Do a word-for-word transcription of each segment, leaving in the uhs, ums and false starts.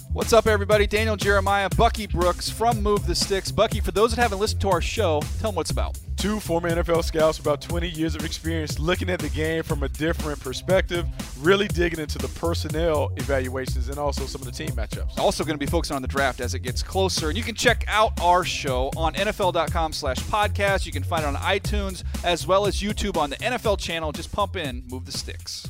What's up, everybody? Daniel Jeremiah, Bucky Brooks from Move the Sticks. Bucky, for those that haven't listened to our show, tell them what's about. Two former N F L scouts, about twenty years of experience looking at the game from a different perspective, really digging into the personnel evaluations and also some of the team matchups. Also going to be focusing on the draft as it gets closer. And you can check out our show on N F L dot com slash podcast. You can find it on iTunes as well as YouTube on the N F L channel. Just pump in Move the Sticks.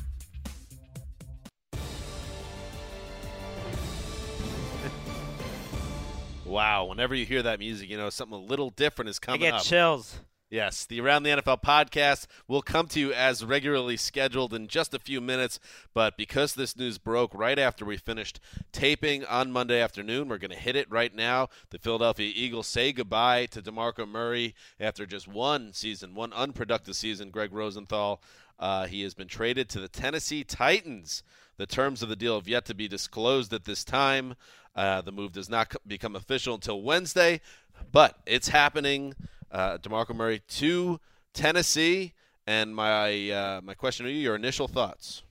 Wow, whenever you hear that music, you know something a little different is coming I get up. chills. Yes, the Around the N F L podcast will come to you as regularly scheduled in just a few minutes, but because this news broke right after we finished taping on Monday afternoon, we're going to hit it right now. The Philadelphia Eagles say goodbye to DeMarco Murray after just one season, one unproductive season. Greg Rosenthal, uh, he has been traded to the Tennessee Titans. The terms of the deal have yet to be disclosed at this time. Uh, the move does not become official until Wednesday, but it's happening. Uh, DeMarco Murray to Tennessee, and my uh, my question to you, your initial thoughts.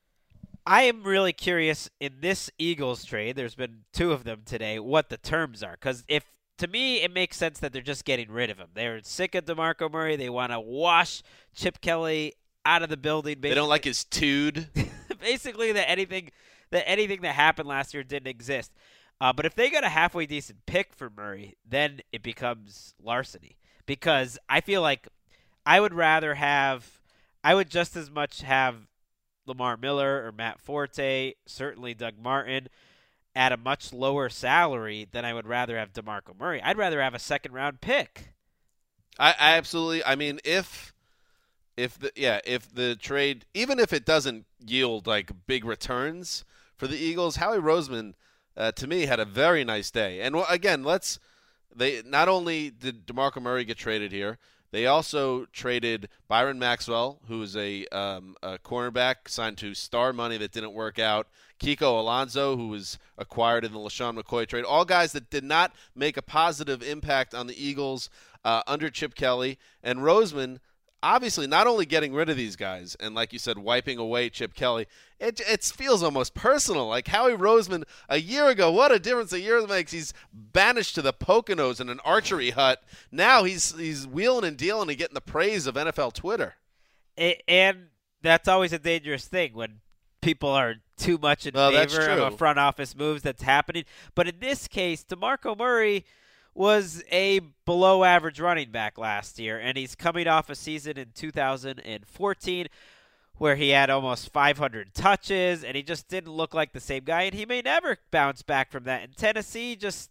I am really curious in this Eagles trade, there's been two of them today, what the terms are. Because if to me, it makes sense that they're just getting rid of him. They're sick of DeMarco Murray. They want to wash Chip Kelly out of the building. Basically. They don't like his tude. Basically, that anything that anything that happened last year didn't exist. Uh, but if they got a halfway decent pick for Murray, then it becomes larceny. Because I feel like I would rather have – I would just as much have Lamar Miller or Matt Forte, certainly Doug Martin, at a much lower salary than I would rather have DeMarco Murray. I'd rather have a second-round pick. I, I absolutely – I mean, if – If the yeah, if the trade, even if it doesn't yield like big returns for the Eagles, Howie Roseman, uh, to me, had a very nice day. And again, let's they not only did DeMarco Murray get traded here, they also traded Byron Maxwell, who is a, um, a cornerback signed to Star Money that didn't work out. Kiko Alonso, who was acquired in the LaShawn McCoy trade. All guys that did not make a positive impact on the Eagles uh, under Chip Kelly. And Roseman, obviously, not only getting rid of these guys and, like you said, wiping away Chip Kelly, it it feels almost personal. Like Howie Roseman, a year ago, what a difference a year makes. He's banished to the Poconos in an archery hut. Now he's he's wheeling and dealing and getting the praise of N F L Twitter. It, and that's always a dangerous thing when people are too much in well, favor of a front office moves that's happening. But in this case, DeMarco Murray was a below-average running back last year, and he's coming off a season in two thousand fourteen where he had almost five hundred touches, and he just didn't look like the same guy, and he may never bounce back from that. And Tennessee just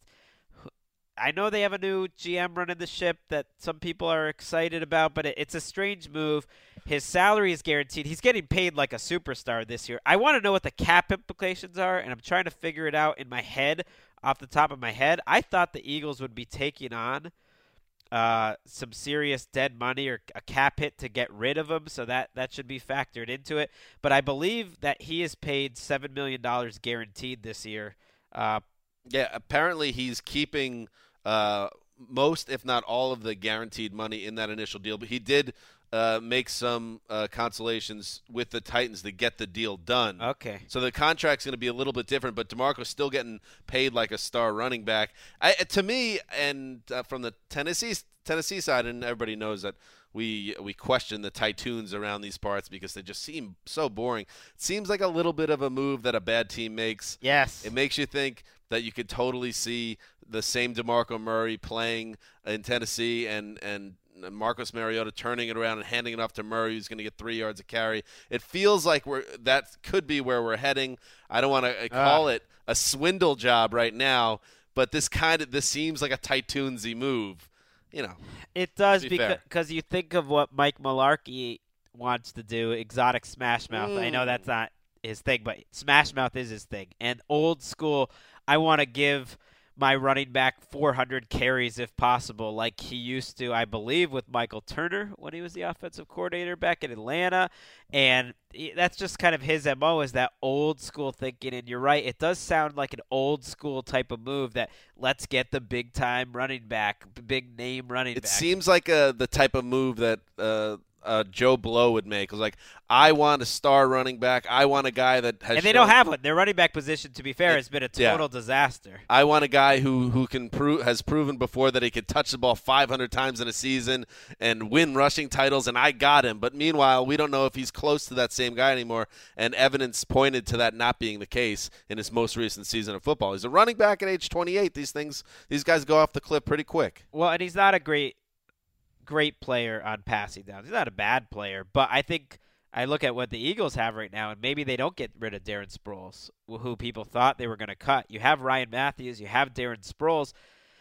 – I know they have a new G M running the ship that some people are excited about, but it, it's a strange move. His salary is guaranteed. He's getting paid like a superstar this year. I want to know what the cap implications are, and I'm trying to figure it out in my head. Off the top of my head, I thought the Eagles would be taking on uh, some serious dead money or a cap hit to get rid of him, so that, that should be factored into it. But I believe that he is paid seven million dollars guaranteed this year. Uh, yeah, apparently he's keeping uh, most, if not all, of the guaranteed money in that initial deal. But he did uh, make some uh, consolations with the Titans to get the deal done. Okay. So the contract's going to be a little bit different, but DeMarco's still getting paid like a star running back. I, to me, and uh, from the Tennessee Tennessee side, and everybody knows that we we question the Titans around these parts because they just seem so boring. It seems like a little bit of a move that a bad team makes. Yes. It makes you think that you could totally see the same DeMarco Murray playing in Tennessee and and Marcus Mariota turning it around and handing it off to Murray, who's going to get three yards of carry. It feels like we're that could be where we're heading. I don't want to call uh. it a swindle job right now, but this kind of this seems like a Titans-y move. You know, it does be because you think of what Mike Mularkey wants to do, exotic smash mouth. Mm. I know that's not his thing, but smash mouth is his thing. And old school, I want to give my running back four hundred carries if possible, like he used to, I believe, with Michael Turner when he was the offensive coordinator back in Atlanta. And that's just kind of his M O, is that old school thinking. And you're right, it does sound like an old school type of move that let's get the big time running back, big name running it back. It seems like uh, the type of move that uh, uh, Joe Blow would make. It was like, I want a star running back. I want a guy that has. And they shown, don't have one. Their running back position, to be fair, has been a total yeah. disaster. I want a guy who who can prove has proven before that he could touch the ball five hundred times in a season and win rushing titles, and I got him. But meanwhile, we don't know if he's close to that same guy anymore, and evidence pointed to that not being the case in his most recent season of football. He's a running back at age twenty-eight. These things, these guys go off the cliff pretty quick. Well, and he's not a great, great player on passing downs. He's not a bad player, but I think I look at what the Eagles have right now, and maybe they don't get rid of Darren Sproles, who people thought they were going to cut. You have Ryan Matthews. You have Darren Sproles.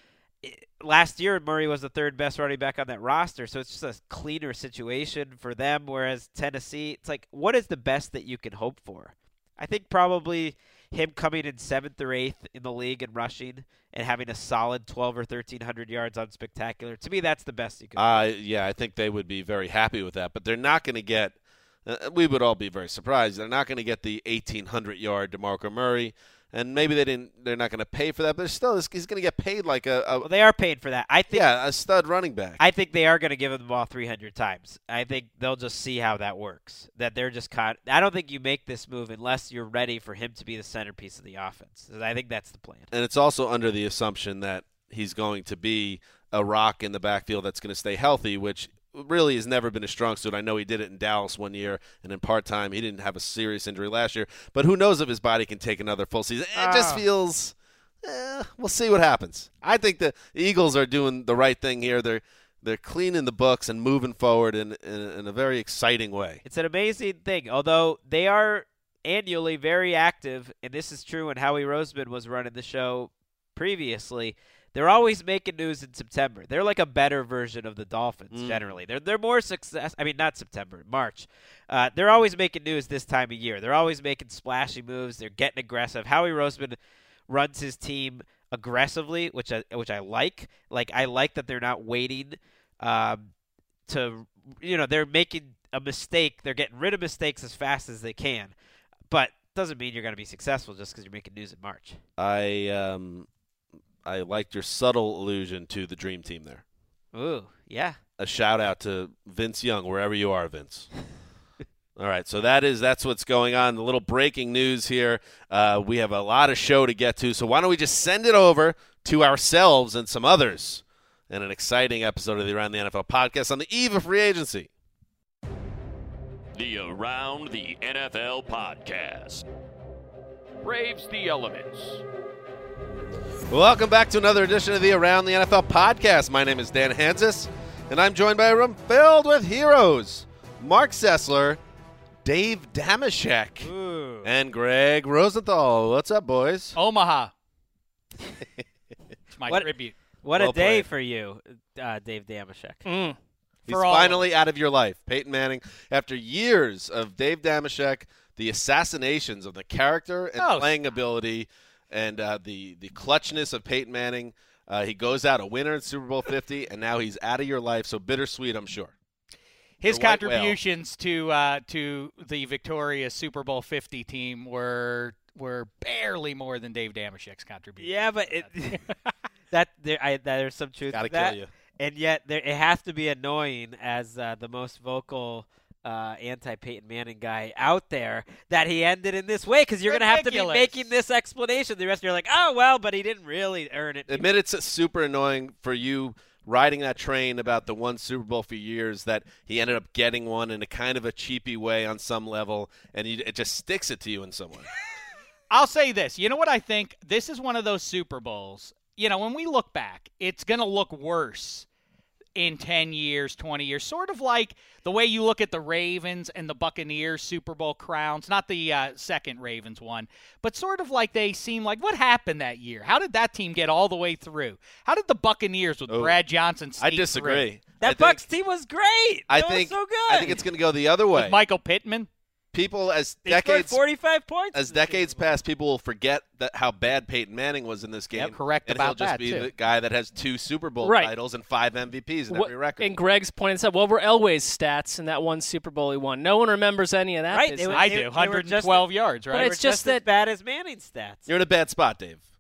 Last year, Murray was the third best running back on that roster, so it's just a cleaner situation for them, whereas Tennessee, it's like, what is the best that you can hope for? I think probably him coming in seventh or eighth in the league in rushing and having a solid twelve or thirteen hundred yards on Spectacular. To me, that's the best you can Uh, yeah, I think they would be very happy with that, but they're not going to get uh, – we would all be very surprised. They're not going to get the eighteen hundred yard DeMarco Murray, and maybe they didn't. They're not going to pay for that, but still, he's going to get paid like a, a Well, they are paid for that. I think yeah, a stud running back. I think they are going to give him the ball three hundred times. I think they'll just see how that works. That they're just caught. I don't think you make this move unless you're ready for him to be the centerpiece of the offense. I think that's the plan. And it's also under the assumption that he's going to be a rock in the backfield that's going to stay healthy, which really has never been a strong suit. I know he did it in Dallas one year, and in part-time he didn't have a serious injury last year. But who knows if his body can take another full season. It Ah. just feels eh, we'll see what happens. I think the Eagles are doing the right thing here. They're they're cleaning the books and moving forward in, in, in a very exciting way. It's an amazing thing, although they are annually very active, and this is true when Howie Roseman was running the show previously. They're always making news in September. They're like a better version of the Dolphins, Mm. generally. They're they're more success. I mean, not September, March. Uh, they're always making news this time of year. They're always making splashy moves. They're getting aggressive. Howie Roseman runs his team aggressively, which I which I like. Like I like that they're not waiting um, to, you know, they're making a mistake. They're getting rid of mistakes as fast as they can, but doesn't mean you're going to be successful just because you're making news in March. I um I liked your subtle allusion to the dream team there. Ooh, yeah. A shout out to Vince Young, wherever you are, Vince. All right, so that is that's what's going on. The little breaking news here. Uh, we have a lot of show to get to, so why don't we just send it over to ourselves and some others in an exciting episode of the Around the N F L podcast on the eve of free agency. The Around the N F L podcast. Braves the elements. Welcome back to another edition of the Around the N F L podcast. My name is Dan Hansis, and I'm joined by a room filled with heroes. Mark Sessler, Dave Damashek, Ooh. and Greg Rosenthal. What's up, boys? Omaha. It's my What- tribute. What Well a day played. for you, uh, Dave Damashek. Mm. He's For all- finally out of your life. Peyton Manning, after years of Dave Damashek, the assassinations of the character and Oh, playing ability and uh, the, the clutchness of Peyton Manning, uh, he goes out a winner in Super Bowl fifty, and now he's out of your life. So bittersweet, I'm sure. His The white whale. contributions to uh, to the victorious Super Bowl fifty team were were barely more than Dave Damashek's contribution. Yeah, but it, that there, I, there's some truth Gotta to that. kill you. And yet, there, it has to be annoying as uh, the most vocal uh, anti-Peyton Manning guy out there that he ended in this way, because you're going to have to be Ridiculous. making this explanation. The rest of you are like, oh, well, but he didn't really earn it. Admit it's super annoying for you riding that train about the one Super Bowl for years that he ended up getting one in a kind of a cheapy way on some level, and you, it just sticks it to you in some way. I'll say this. You know what I think? This is one of those Super Bowls. You know, when we look back, it's going to look worse in ten years, twenty years. Sort of like the way you look at the Ravens and the Buccaneers Super Bowl crowns. Not the uh, second Ravens one, but sort of like they seem like, what happened that year? How did that team get all the way through? How did the Buccaneers with Oh, Brad Johnson I sneak disagree. through? that I think, Bucs team was great. I It think was so good. I think it's going to go the other way. With Michael Pittman? People as they scored decades forty-five points. as in the Super decades Bowl. pass, people will forget that how bad Peyton Manning was in this game. Yep, correct and about he'll just that, be too. the guy that has two Super Bowl Right. titles and five M V Ps in What- every record. And Greg's pointed this out. What were Elway's stats in that one Super Bowl he won? No one remembers any of that. Right, business. they were- I they do. were one hundred twelve just- yards, But right? They it's were just as that- bad as Manning's stats. You're in a bad spot, Dave.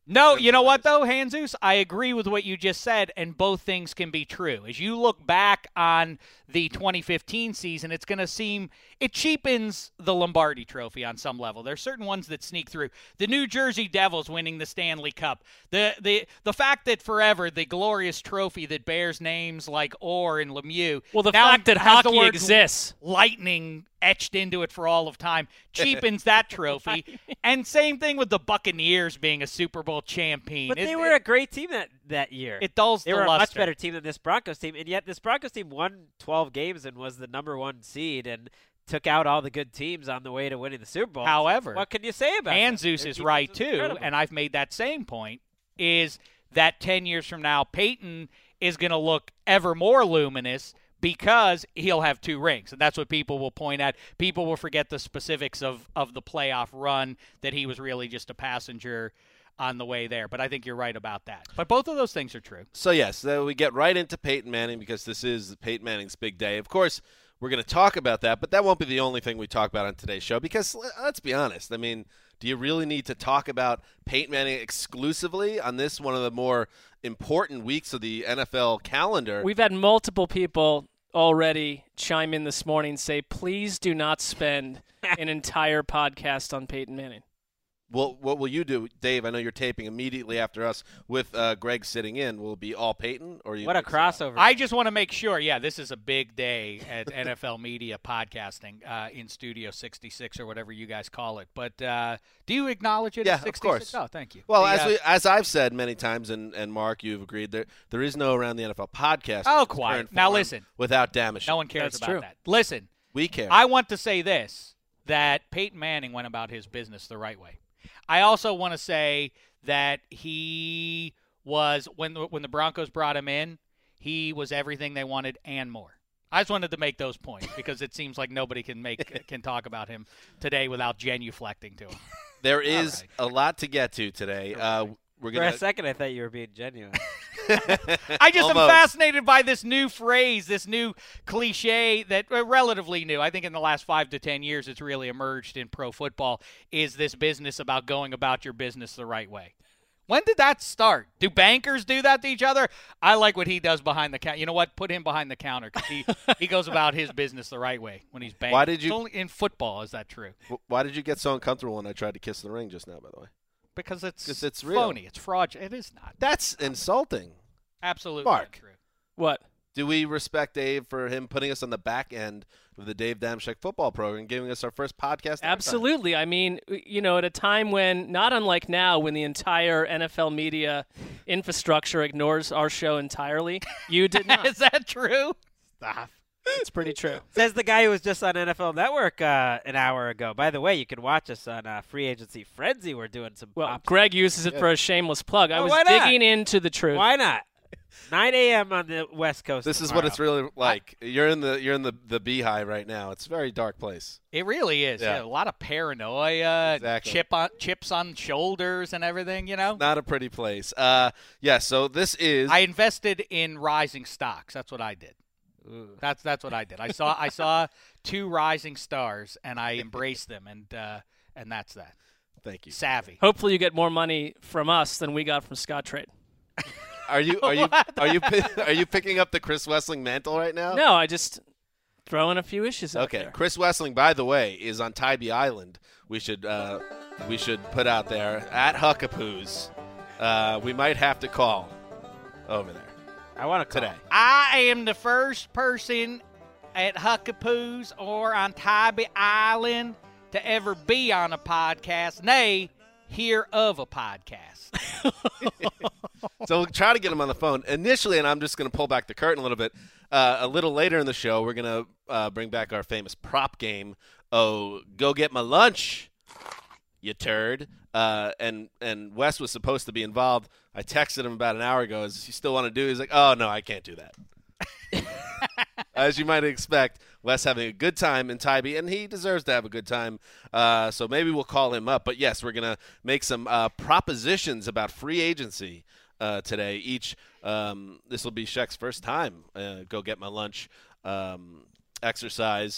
No, you know what, though, Hanzus? I agree with what you just said, and both things can be true. As you look back on the twenty fifteen season, it's going to seem – it cheapens the Lombardi Trophy on some level. There are certain ones that sneak through. The New Jersey Devils winning the Stanley Cup. The the the fact that forever the glorious trophy that bears names like Orr and Lemieux – Well, the now fact that has the hockey word exists. Lightning etched into it for all of time cheapens that trophy. And same thing with the Buccaneers being a Super Bowl champion. But it, they were a great team that, that year. It dulls They the were a luster. much better team than this Broncos team, and yet this Broncos team won twelve games and was the number one seed and took out all the good teams on the way to winning the Super Bowl. However, what can you say about that? Hanzus Their is defense right, was too, incredible. and I've made that same point, is that ten years from now, Peyton is going to look ever more luminous because he'll have two rings. And that's what people will point at. People will forget the specifics of, of the playoff run, that he was really just a passenger on the way there. But I think you're right about that. But both of those things are true. So, yes, so we get right into Peyton Manning because this is Peyton Manning's big day. Of course, we're going to talk about that, but that won't be the only thing we talk about on today's show because, let's be honest, I mean, do you really need to talk about Peyton Manning exclusively on this, one of the more important weeks of the N F L calendar? We've had multiple people already chime in this morning and say, please do not spend an entire podcast on Peyton Manning. Well, what will you do, Dave? I know you're taping immediately after us with uh, Greg sitting in. Will it be all Peyton? Or you What a crossover. I just want to make sure, yeah, this is a big day at N F L Media Podcasting uh, in Studio sixty-six or whatever you guys call it. But uh, do you acknowledge it Yeah, as of sixty-six? course. Oh, thank you. Well, The, as uh, we, as I've said many times, and, and Mark, you've agreed, there there is no Around the N F L podcast. Oh, in its quiet. current Now form listen. Without damage. no one cares That's about true. that. Listen, We care. I want to say this, that Peyton Manning went about his business the right way. I also want to say that he was, when the, when the Broncos brought him in, he was everything they wanted and more. I just wanted to make those points because it seems like nobody can make can talk about him today without genuflecting to him. there is right. a lot to get to today. Uh, we're For gonna. a second, I thought you were being genuine. I just am Almost. fascinated by this new phrase, this new cliche that uh, relatively new. I think in the last five to ten years it's really emerged in pro football, is this business about going about your business the right way. When did that start? Do bankers do that to each other? I like what he does behind the counter. You know what? Put him behind the counter because he, he goes about his business the right way when he's banking. Why did you- It's only in football is that true? Why did you get so uncomfortable when I tried to kiss the ring just now, by the way? Because it's, 'Cause it's real. phony. It's fraudulent. It is not. That's insulting. Absolutely Mark. untrue. What? Do we respect Dave for him putting us on the back end of the Dave Damashek football program, giving us our first podcast? ever? Absolutely. I mean, you know, at a time when, not unlike now, when the entire N F L media infrastructure ignores our show entirely, you did not. Is that true? Stop. It's pretty true. Says the guy who was just on N F L Network uh, an hour ago. By the way, you can watch us on uh, Free Agency Frenzy. We're doing some Well, pops. Greg uses it for a shameless plug. I Oh, was why not? digging into the truth. Why not? nine a.m. on the West Coast. This is tomorrow. what it's really like. You're in the you're in the, the beehive right now. It's a very dark place. It really is. Yeah. Yeah. A lot of paranoia, Exactly. chip on chips on shoulders and everything, you know? Not a pretty place. Uh, yeah. So this is. I invested in rising stocks. That's what I did. That's that's what I did. I saw I saw two rising stars and I embraced them and uh, and that's that. Thank you. Savvy. Hopefully you get more money from us than we got from Scott Trade. Are you are you are you pi- are you picking up the Chris Wessling mantle right now? No, I just throwing a few issues out Okay, there. Chris Wessling, by the way, is on Tybee Island. We should uh, we should put out there at Huckapoo's. Uh, we might have to call over there I want to today. I am the first person at Huckapoo's or on Tybee Island to ever be on a podcast, nay, hear of a podcast. So we'll try to get him on the phone initially, and I'm just going to pull back the curtain a little bit. Uh, a little later in the show, we're going to uh, bring back our famous prop game. Oh, go get my lunch, you turd. Uh, and and Wes was supposed to be involved. I texted him about an hour ago. Does he still want to do it? He's like, oh, no, I can't do that. As you might expect, Wes having a good time in Tybee, and he deserves to have a good time. Uh, so maybe we'll call him up. But, yes, we're going to make some uh, propositions about free agency uh, today. Each um, this will be Sheck's first time uh, go get my lunch um, exercise.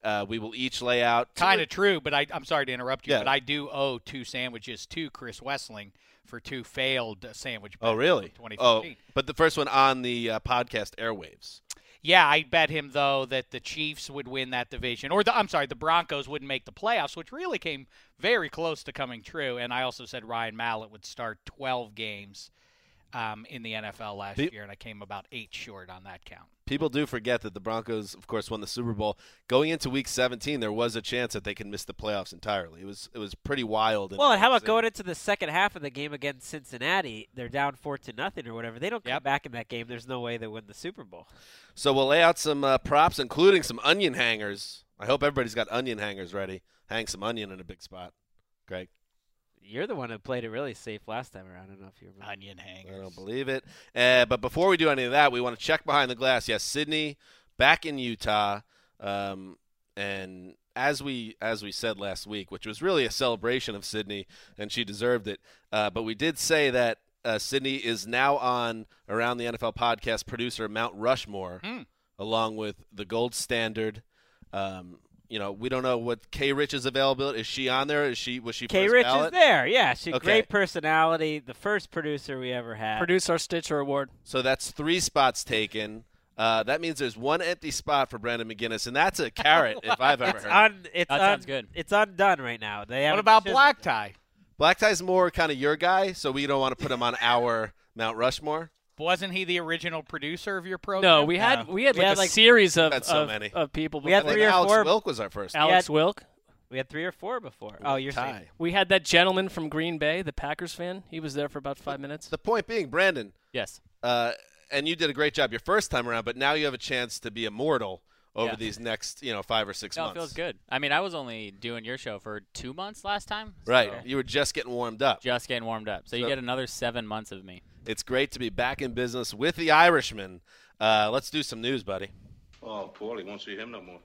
uh, we will each lay out. Kind of true, but I, I'm sorry to interrupt you, Yeah. but I do owe two sandwiches to Chris Wessling for two failed uh, sandwich bets Oh, really? in twenty Oh, fifteen. but the first one on the uh, podcast airwaves. Yeah, I bet him, though, that the Chiefs would win that division. Or, the, I'm sorry, the Broncos wouldn't make the playoffs, which really came very close to coming true. And I also said Ryan Mallett would start twelve games um, in the N F L last Pe- year, and I came about eight short on that count. People do forget that the Broncos, of course, won the Super Bowl. Going into Week seventeen, there was a chance that they could miss the playoffs entirely. It was it was pretty wild. Well, and how about City. going into the second half of the game against Cincinnati? They're down four to nothing or whatever. They don't come Yep. back in that game. There's no way they win the Super Bowl. So we'll lay out some uh, props, including some onion hangers. I hope everybody's got onion hangers ready. Hang some onion in a big spot. Greg? You're the one who played it really safe last time around. I don't know if you remember. Onion hangers. I don't believe it. Uh, but before we do any of that, we want to check behind the glass. Yes, Sydney back in Utah, um, and as we as we said last week, which was really a celebration of Sydney, and she deserved it. Uh, but we did say that uh, Sydney is now on Around the N F L podcast producer Mount Rushmore, Hmm. along with the gold standard. Um, you know, we don't know what K. Rich's availability. Is she on there? Is she was she K. first Rich ballot? is there. Yeah, she Okay. great personality. The first producer we ever had. Produce our Stitcher Award. So that's three spots taken. Uh, that means there's one empty spot for Brandon McGinnis, and that's a carrot if I've ever It's heard. un, it's That un- sounds good. It's undone right now. They What haven't about chiseled Black it. Tie? Black Tie's more kind of your guy, so we don't want to put him on our Mount Rushmore. Wasn't he the original producer of your program? No, we had No. we had We like had, a like- series of, Had so of, many. of people. We had before I think three or that. Alex four- Wilk was our first. Alex Wilk. We had three or four before. Oh, you're saying Tie. We had that gentleman from Green Bay, the Packers fan. He was there for about five minutes. The point being, Brandon, Yes. uh, and you did a great job your first time around, but now you have a chance to be immortal over Yeah. these next, you know, five or six No, it months. feels good. I mean, I was only doing your show for two months last time. Right. so You were just getting warmed up. Just getting warmed up. So you So- get another seven months of me. It's great to be back in business with the Irishman. Uh, let's do some news, buddy. Oh, Paulie won't see him no more.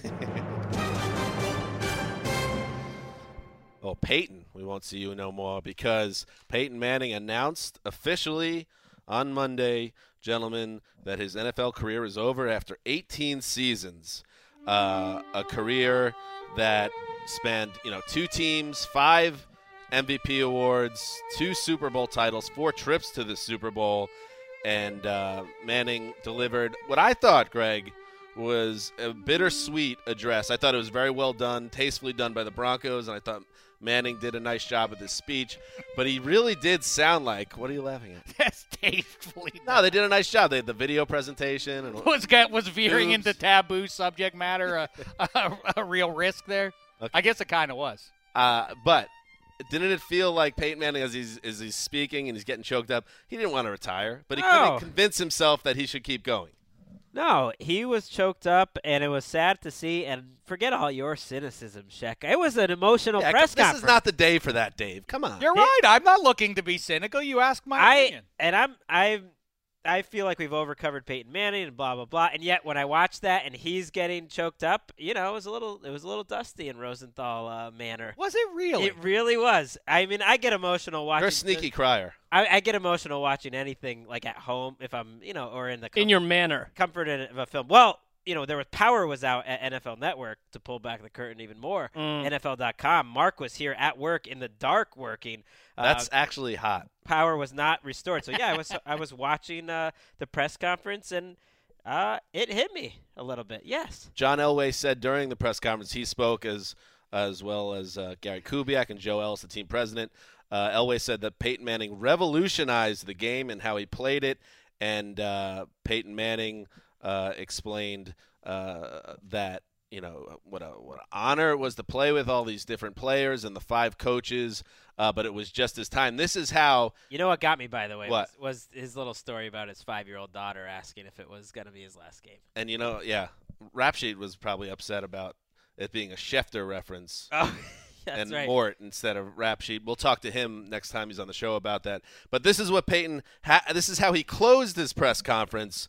Oh, Peyton, we won't see you no more because Peyton Manning announced officially on Monday, gentlemen, that his N F L career is over after eighteen seasons. Uh, a career that spanned, you know, two teams, five M V P awards, two Super Bowl titles, four trips to the Super Bowl, and uh, Manning delivered what I thought, Greg, was a bittersweet address. I thought it was very well done, tastefully done by the Broncos, and I thought Manning did a nice job with his speech. But he really did sound like, what are you laughing at? That's tastefully. No, they did a nice job. They had the video presentation. And Was got was veering Boobs. into taboo subject matter a, a, a real risk there? Okay. I guess it kind of was. Uh, but didn't it feel like Peyton Manning, as he's as he's speaking and he's getting choked up, he didn't want to retire, but he No. couldn't convince himself that he should keep going. No, he was choked up, and it was sad to see. And forget all your cynicism, Shek. It was an emotional Yeah, press this conference. is not the day for that, Dave. Come on. You're right. I'm not looking to be cynical. You ask my I opinion. and I'm I I feel like we've overcovered Peyton Manning and blah blah blah. And yet when I watched that and he's getting choked up, you know, it was a little it was a little dusty in Rosenthal uh, manner. Was it really? It really was. I mean, I get emotional watching. You're a sneaky crier. I, I get emotional watching anything like at home if I'm, you know, or in the com- In your manner. comfort of a film. Well, you know, there was Power was out at N F L Network to pull back the curtain even more. Mm. N F L dot com. Mark was here at work in the dark working. Uh, That's actually hot. Power was not restored. So yeah, I was I was watching uh, the press conference and uh, it hit me a little bit. Yes. John Elway said during the press conference, he spoke as as well as uh, Gary Kubiak and Joe Ellis, the team president. Uh, Elway said that Peyton Manning revolutionized the game and how he played it, and uh, Peyton Manning uh, explained uh, that you know what a what an honor it was to play with all these different players and the five coaches, uh, but it was just his time. This is how You know what got me, by the way, What? was, was his little story about his five-year-old daughter asking if it was going to be his last game. And, you know, yeah, Rap Sheet was probably upset about it being a Schefter reference Oh, that's and right. Mort instead of Rap Sheet. We'll talk to him next time he's on the show about that. But this is what Peyton ha- – this is how he closed his press conference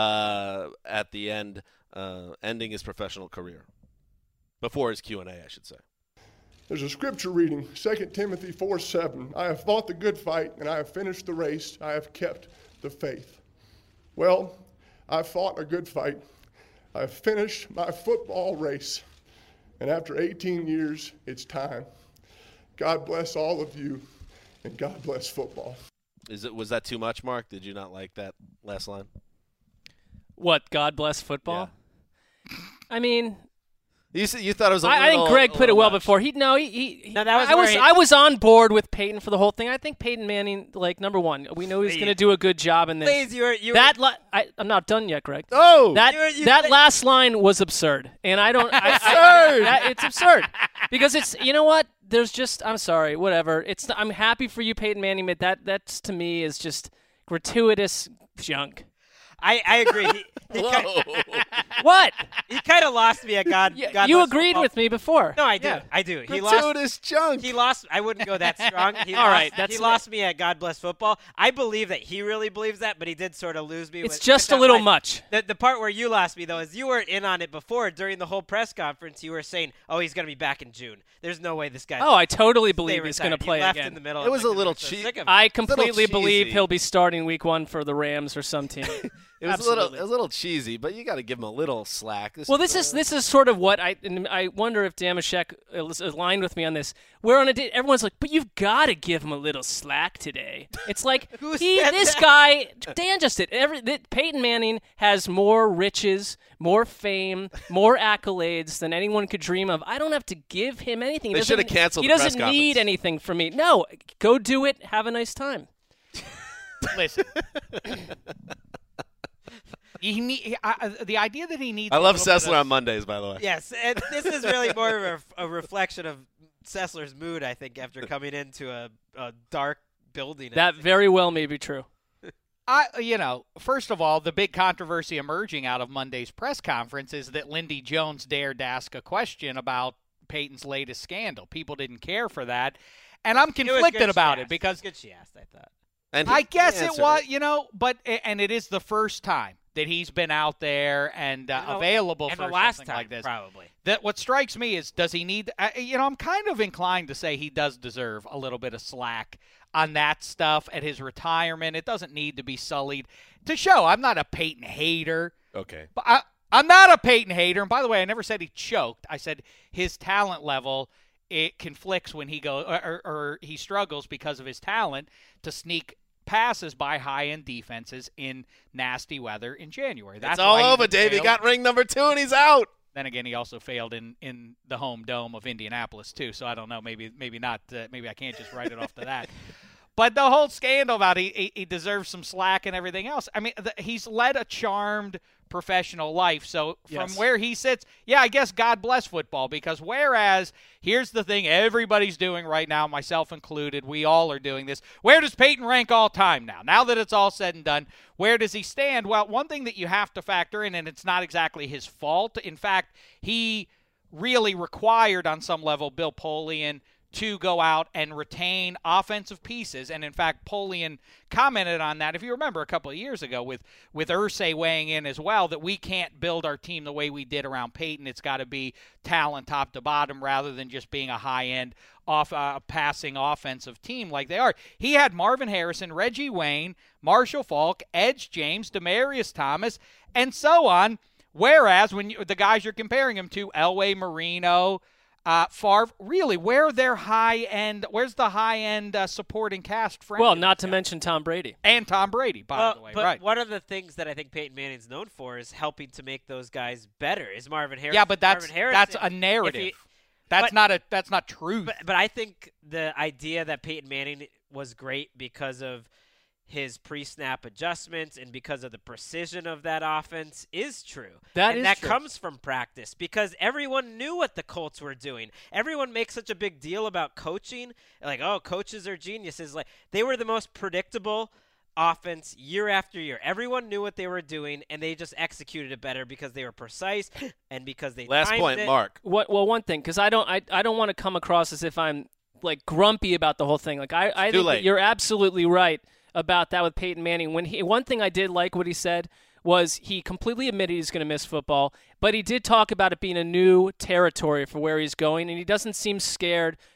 uh, at the end, uh, ending his professional career. Before his Q and A, I should say. There's a scripture reading, Second Timothy four seven. I have fought the good fight, and I have finished the race. I have kept the faith. Well, I've fought a good fight. I've finished my football race. And after eighteen years, it's time. God bless all of you, and God bless football. Is it was that too much, Mark? Did you not like that last line? What, God bless football? Yeah. I mean, you said, you thought it was. A I, little, I think Greg put it well much. before. He no, he. he no, that was I was he, I was on board with Peyton for the whole thing. I think Peyton Manning, like number one, we know he's going to do a good job in this. Please, you were, you that were, li- I, I'm not done yet, Greg. Oh, that you were, you that said, last line was absurd, and I don't. I, absurd. I, that, it's absurd because it's you know what. There's just I'm sorry, whatever. It's I'm happy for you, Peyton Manning, but that that's to me is just gratuitous junk. I, I agree. He, he kind what? He kind of lost me at God. Yeah, God you bless agreed football. with me before. No, I do. Yeah. I do. He Gratuitous lost. junk. He lost. I wouldn't go that strong. He All lost, right, that's he not- lost me at God bless football. I believe that he really believes that, but he did sort of lose me. It's with, just with a little line. much. The, the part where you lost me though is you weren't in on it before. During the whole press conference, you were saying, "Oh, he's going to be back in June. There's no way this guy." Oh, I totally stay believe he's going to retired." play you left again. in the middle. It of was the a little so cheap. sick of it. I little completely believe cheesy. he'll be starting week one for the Rams or some team. It was Absolutely. a little, it was a little cheesy, but you got to give him a little slack. This Well, this uh, is this is sort of what I and I wonder if Damashek is aligned with me on this. We're on a day, everyone's like, but you've got to give him a little slack today. It's like Who he, said this that? guy, Dan just did. Every that Peyton Manning has more riches, more fame, more accolades than anyone could dream of. I don't have to give him anything. He They doesn't- should have canceled He the press doesn't need conference. anything from me. No, go do it. Have a nice time. Listen. He need, he, uh, the idea that he needs. I a love little bit Sessler of- on Mondays, by the way. Yes, and this is really more of a, a reflection of Sessler's mood, I think, after coming into a, a dark building. That very well may be true. I, you know, first of all, the big controversy emerging out of Monday's press conference is that Lindy Jones dared to ask a question about Peyton's latest scandal. People didn't care for that, and I'm It was good conflicted she about asked. it because It was good she asked, I thought. And he- I guess he it answered was, you know, but and it is the first time that he's been out there and uh, And the- available and for the last something time, like this. probably. That what strikes me is, does he need? Uh, you know, I'm kind of inclined to say he does deserve a little bit of slack on that stuff at his retirement. It doesn't need to be sullied to show. I'm not a Peyton hater. Okay. But I, I'm not a Peyton hater. And by the way, I never said he choked. I said his talent level, it conflicts when he goes or, or, or he struggles because of his talent to sneak passes by high-end defenses in nasty weather in January. That's It's all why he over, Dave. He failed. got ring number two, and he's out. Then again, he also failed in, in the home dome of Indianapolis too. So I don't know. Maybe maybe not. Uh, maybe I can't just write it off to that. But the whole scandal about he, he he deserves some slack and everything else. I mean, the, he's led a charmed professional life. So from Yes. where he sits, yeah, I guess God bless football. Because whereas here's the thing everybody's doing right now, myself included, we all are doing this. Where does Peyton rank all time now? Now that it's all said and done, where does he stand? Well, one thing that you have to factor in, and it's not exactly his fault. In fact, he really required on some level Bill Polian to go out and retain offensive pieces. And, in fact, Polian commented on that, if you remember, a couple of years ago with, with Irsay weighing in as well, that we can't build our team the way we did around Peyton. It's got to be talent top to bottom rather than just being a high-end off uh, passing offensive team like they are. He had Marvin Harrison, Reggie Wayne, Marshall Faulk, Edge James, Demaryius Thomas, and so on. Whereas when you, the guys you're comparing him to, Elway, Marino, Uh, Favre, really, where are their high-end, where's the high-end uh, supporting cast friend? Well, not to mention Tom Brady. And Tom Brady, by Well, the way, but right. one of the things that I think Peyton Manning's known for is helping to make those guys better. Is Marvin Harrison? Yeah, but that's Marvin Harrison, that's a if narrative. he- that's but- not a that's not truth. But, but I think the idea that Peyton Manning was great because of his pre-snap adjustments and because of the precision of that offense is true. That and is that true. comes from practice because everyone knew what the Colts were doing. Everyone makes such a big deal about coaching. Like, oh, coaches are geniuses. Like, they were the most predictable offense year after year. Everyone knew what they were doing, and they just executed it better because they were precise and because they Last timed point, it. Mark. What? Well, one thing, because I don't, I, I don't want to come across as if I'm like grumpy about the whole thing. Like I, I Too think late. that you're absolutely right about that with Peyton Manning. When he, one thing I did like what he said was he completely admitted he's going to miss football, but he did talk about it being a new territory for where he's going, and he doesn't seem scared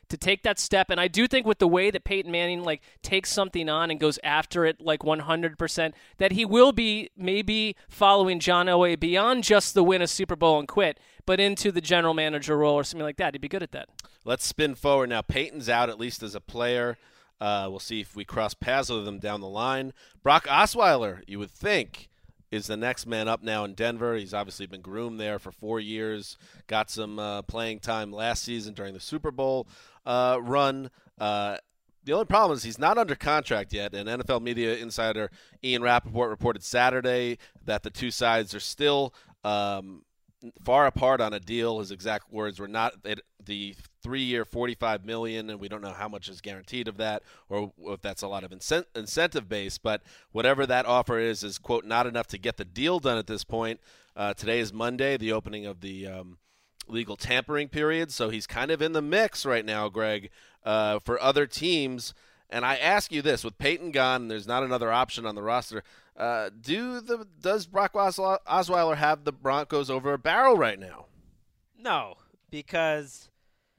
to take that step. And I do think with the way that Peyton Manning like takes something on and goes after it like one hundred percent, that he will be maybe following John Elway beyond just the win a Super Bowl and quit, but into the general manager role or something like that. He'd be good at that. Let's spin forward now. Peyton's out, at least as a player. Uh, we'll see if we cross paths with him down the line. Brock Osweiler, you would think, is the next man up now in Denver. He's obviously been groomed there for four years, got some uh, playing time last season during the Super Bowl uh, run. Uh, the only problem is he's not under contract yet, and N F L media insider Ian Rappaport reported Saturday that the two sides are still um, far apart on a deal. His exact words were not it, the three-year, forty-five million dollars, and we don't know how much is guaranteed of that, or if that's a lot of incent- incentive base. But whatever that offer is, is quote not enough to get the deal done at this point. Uh, today is Monday, the opening of the um, legal tampering period, so he's kind of in the mix right now, Greg, uh, for other teams. And I ask you this: with Peyton gone, and there's not another option on the roster. Uh, do the does Brock Osweiler have the Broncos over a barrel right now? No, because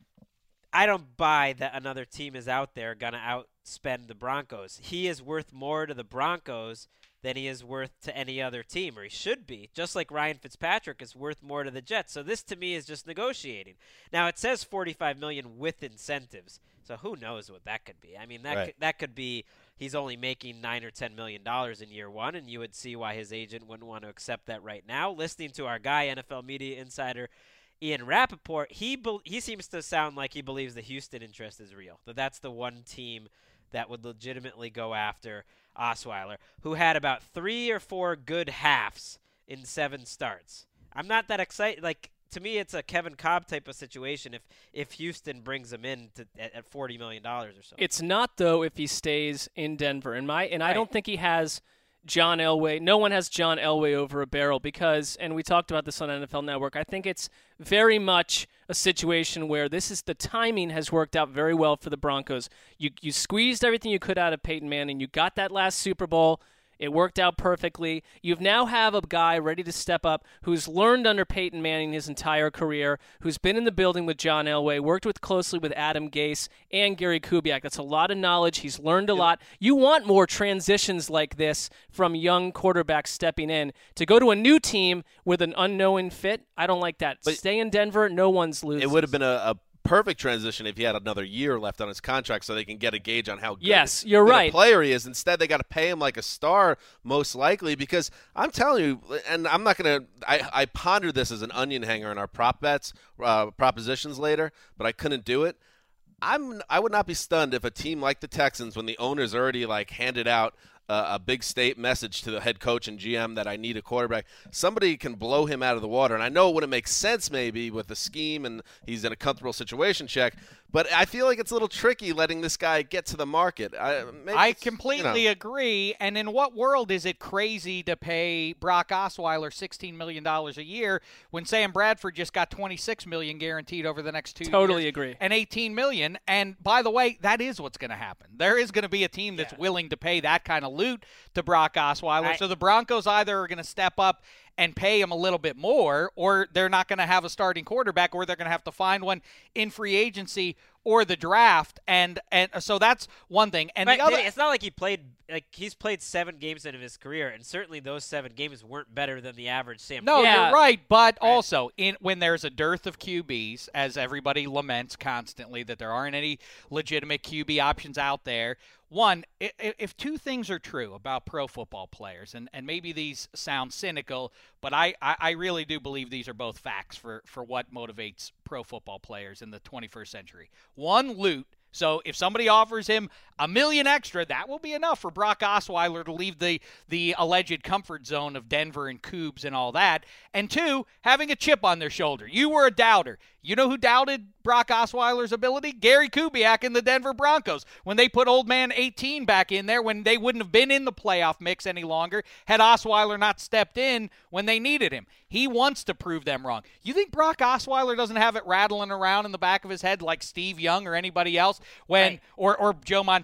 I don't buy that another team is out there going to outspend the Broncos. He is worth more to the Broncos than he is worth to any other team, or he should be, just like Ryan Fitzpatrick is worth more to the Jets. So this to me is just negotiating. Now it says forty-five million dollars with incentives, so who knows what that could be. I mean, that right. could, that could be he's only making nine or ten million dollars in year one, and you would see why his agent wouldn't want to accept that right now. Listening to our guy, N F L media insider Ian Rappaport, he be- he seems to sound like he believes the Houston interest is real, that that's the one team that would legitimately go after Osweiler, who had about three or four good halves in seven starts. I'm not that excited. Like, to me, it's a Kevin Cobb type of situation if if Houston brings him in to, at, at forty million dollars or so. It's not, though, if he stays in Denver. And, my, and right. I don't think he has John Elway. No one has John Elway over a barrel because, and we talked about this on N F L Network, I think it's very much a situation where this is the timing has worked out very well for the Broncos. You you squeezed everything you could out of Peyton Manning. You got that last Super Bowl. It worked out perfectly. You now have a guy ready to step up who's learned under Peyton Manning his entire career, who's been in the building with John Elway, worked with closely with Adam Gase and Gary Kubiak. That's a lot of knowledge. He's learned a lot. You want more transitions like this from young quarterbacks stepping in. To go to a new team with an unknown fit, I don't like that. But stay in Denver. No one's losing. It would have been a, a perfect transition if he had another year left on his contract so they can get a gauge on how good, yes, you're good right. a player he is. Instead, they got to pay him like a star, most likely, because I'm telling you, and I'm not going to – I pondered this as an onion hanger in our prop bets, uh, propositions later, but I couldn't do it. I'm, I would not be stunned if a team like the Texans, when the owner's already like handed out uh, a big state message to the head coach and G M that I need a quarterback, somebody can blow him out of the water. And I know it wouldn't make sense maybe with the scheme and he's in a comfortable situation check, but I feel like it's a little tricky letting this guy get to the market. I, I completely you know. agree. And in what world is it crazy to pay Brock Osweiler sixteen million dollars a year when Sam Bradford just got twenty-six million dollars guaranteed over the next two totally years? Agree. And eighteen million dollars. And by the way, that is what's going to happen. There is going to be a team that's yeah. willing to pay that kind of loot to Brock Osweiler. I, so the Broncos either are going to step up and pay him a little bit more, or they're not going to have a starting quarterback, or they're going to have to find one in free agency or the draft. And and so that's one thing. And but the other, it's not like he played like he's played seven games in his career, and certainly those seven games weren't better than the average Sam. No, yeah. you're right. But right. also, in when there's a dearth of Q Bs, as everybody laments constantly that there aren't any legitimate Q B options out there. One, if two things are true about pro football players, and, and maybe these sound cynical, but I, I really do believe these are both facts for, for what motivates pro football players in the twenty-first century. One, loot. So if somebody offers him a million extra, that will be enough for Brock Osweiler to leave the, the alleged comfort zone of Denver and Cougs and all that. And two, having a chip on their shoulder. You were a doubter. You know who doubted Brock Osweiler's ability? Gary Kubiak and the Denver Broncos. When they put old man eighteen back in there, when they wouldn't have been in the playoff mix any longer, had Osweiler not stepped in when they needed him. He wants to prove them wrong. You think Brock Osweiler doesn't have it rattling around in the back of his head like Steve Young or anybody else when, right. or, or Joe Montana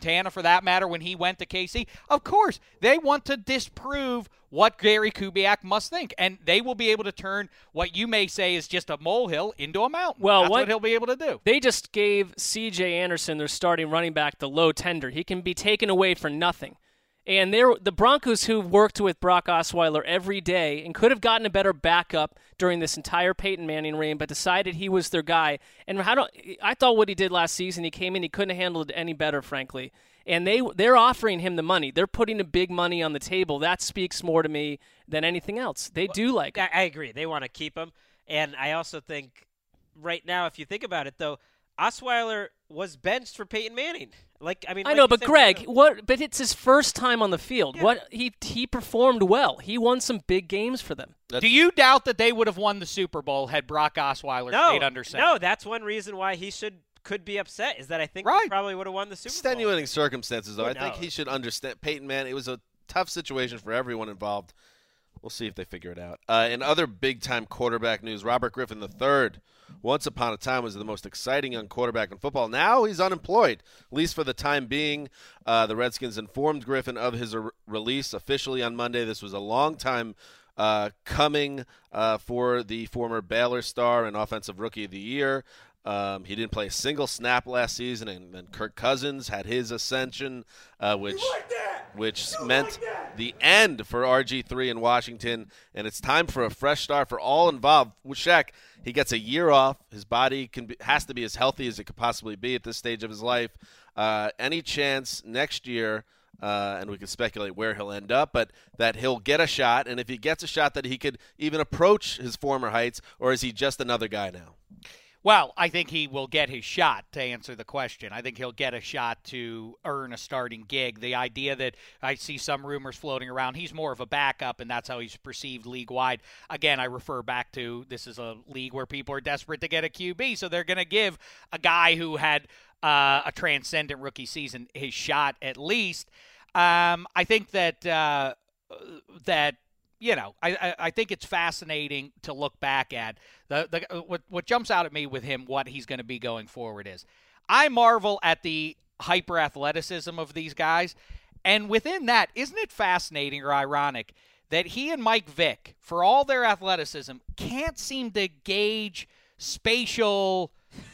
Montana for that matter when he went to K C. Of course, they want to disprove what Gary Kubiak must think, and they will be able to turn what you may say is just a molehill into a mountain. Well, That's what, what he'll be able to do. They just gave C J Anderson, their starting running back, the low tender. He can be taken away for nothing. And they're, the Broncos, who worked with Brock Osweiler every day and could have gotten a better backup during this entire Peyton Manning reign, but decided he was their guy. And how do, I thought what he did last season, he came in, he couldn't handle it any better, frankly. And they, they're offering him the money. They're putting the big money on the table. That speaks more to me than anything else. They do like him. I, I agree. They want to keep him. And I also think right now, if you think about it, though, Osweiler was benched for Peyton Manning. Like I mean, I like know, you but said, Greg, you know, what? But it's his first time on the field. Yeah. What he he performed well. He won some big games for them. Do you doubt that they would have won the Super Bowl had Brock Osweiler no, stayed under center? No, that's one reason why he should could be upset is that I think Right. he probably would have won the Super Bowl. Extenuating circumstances, though. Who I think he knows? should understand. Peyton Manning, it was a tough situation for everyone involved. We'll see if they figure it out. Uh, in other big-time quarterback news, Robert Griffin the third, once upon a time, was the most exciting young quarterback in football. Now he's unemployed, at least for the time being. Uh, the Redskins informed Griffin of his re- release officially on Monday. This was a long time uh, coming uh, for the former Baylor star and Offensive Rookie of the Year. Um, he didn't play a single snap last season, and then Kirk Cousins had his ascension, uh, which which meant the end for R G three in Washington, and it's time for a fresh start for all involved. With Shaq, he gets a year off. His body can be, has to be as healthy as it could possibly be at this stage of his life. Uh, any chance next year, uh, and we can speculate where he'll end up, but that he'll get a shot, and if he gets a shot, that he could even approach his former heights, or is he just another guy now? Well, I think he will get his shot, to answer the question. I think he'll get a shot to earn a starting gig. The idea that I see some rumors floating around, he's more of a backup, and that's how he's perceived league-wide. Again, I refer back to this is a league where people are desperate to get a Q B, so they're going to give a guy who had uh, a transcendent rookie season his shot at least. Um, I think that uh, that you know, I, I, I think it's fascinating to look back at. The, the what, what jumps out at me with him, what he's going to be going forward is, I marvel at the hyper-athleticism of these guys. And within that, isn't it fascinating or ironic that he and Mike Vick, for all their athleticism, can't seem to gauge spatial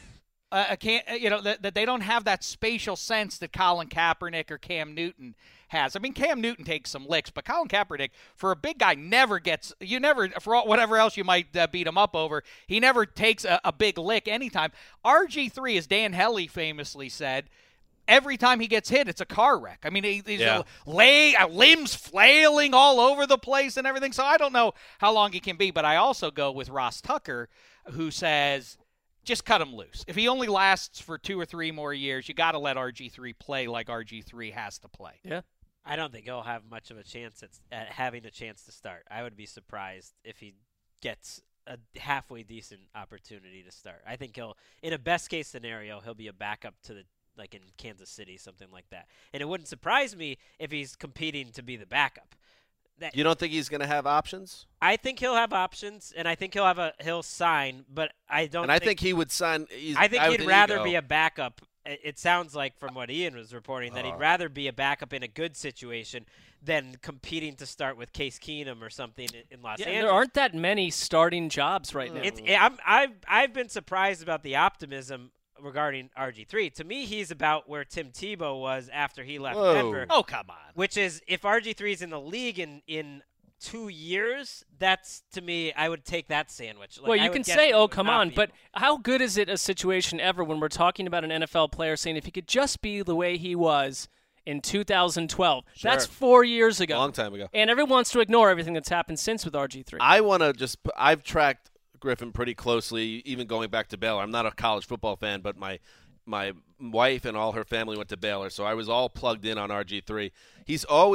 uh, can't, you know, that, that they don't have that spatial sense that Colin Kaepernick or Cam Newton has. I mean, Cam Newton takes some licks, but Colin Kaepernick, for a big guy, never gets, you never, for all, whatever else you might uh, beat him up over, he never takes a, a big lick anytime. R G three, as Dan Hellie famously said, every time he gets hit, it's a car wreck. I mean, he, he's Yeah. a lay, a limbs flailing all over the place and everything. So I don't know how long he can be, but I also go with Ross Tucker, who says, just cut him loose. If he only lasts for two or three more years, you got to let R G three play like R G three has to play. Yeah. I don't think he'll have much of a chance at, at having a chance to start. I would be surprised if he gets a halfway decent opportunity to start. I think he'll, in a best case scenario, he'll be a backup to the, like in Kansas City, something like that. And it wouldn't surprise me if he's competing to be the backup. That, You don't think he's going to have options? I think he'll have options, and I think he'll have a he'll sign, but I don't. And I think, think he would sign. He's I think guy he'd with an rather ego. be a backup. It it sounds like from what Ian was reporting that Uh. he'd rather be a backup in a good situation than competing to start with Case Keenum or something in, in Los Yeah, Angeles. there aren't that many starting jobs right now. It's, I'm, I've I've been surprised about the optimism regarding R G three. To me, he's about where Tim Tebow was after he left Whoa. Denver. Oh, come on. Which is, if R G three is in the league in in two years, that's, to me, I would take that sandwich. Like, well, I you would can guess say, he oh, would come not on, be but able- how good is it a situation ever when we're talking about an N F L player saying if he could just be the way he was in two thousand twelve? Sure. That's four years ago. Long time ago. And everyone wants to ignore everything that's happened since with R G three. I want to just – I've tracked Griffin pretty closely, even going back to Baylor. I'm not a college football fan, but my my wife and all her family went to Baylor, so I was all plugged in on R G three. He's always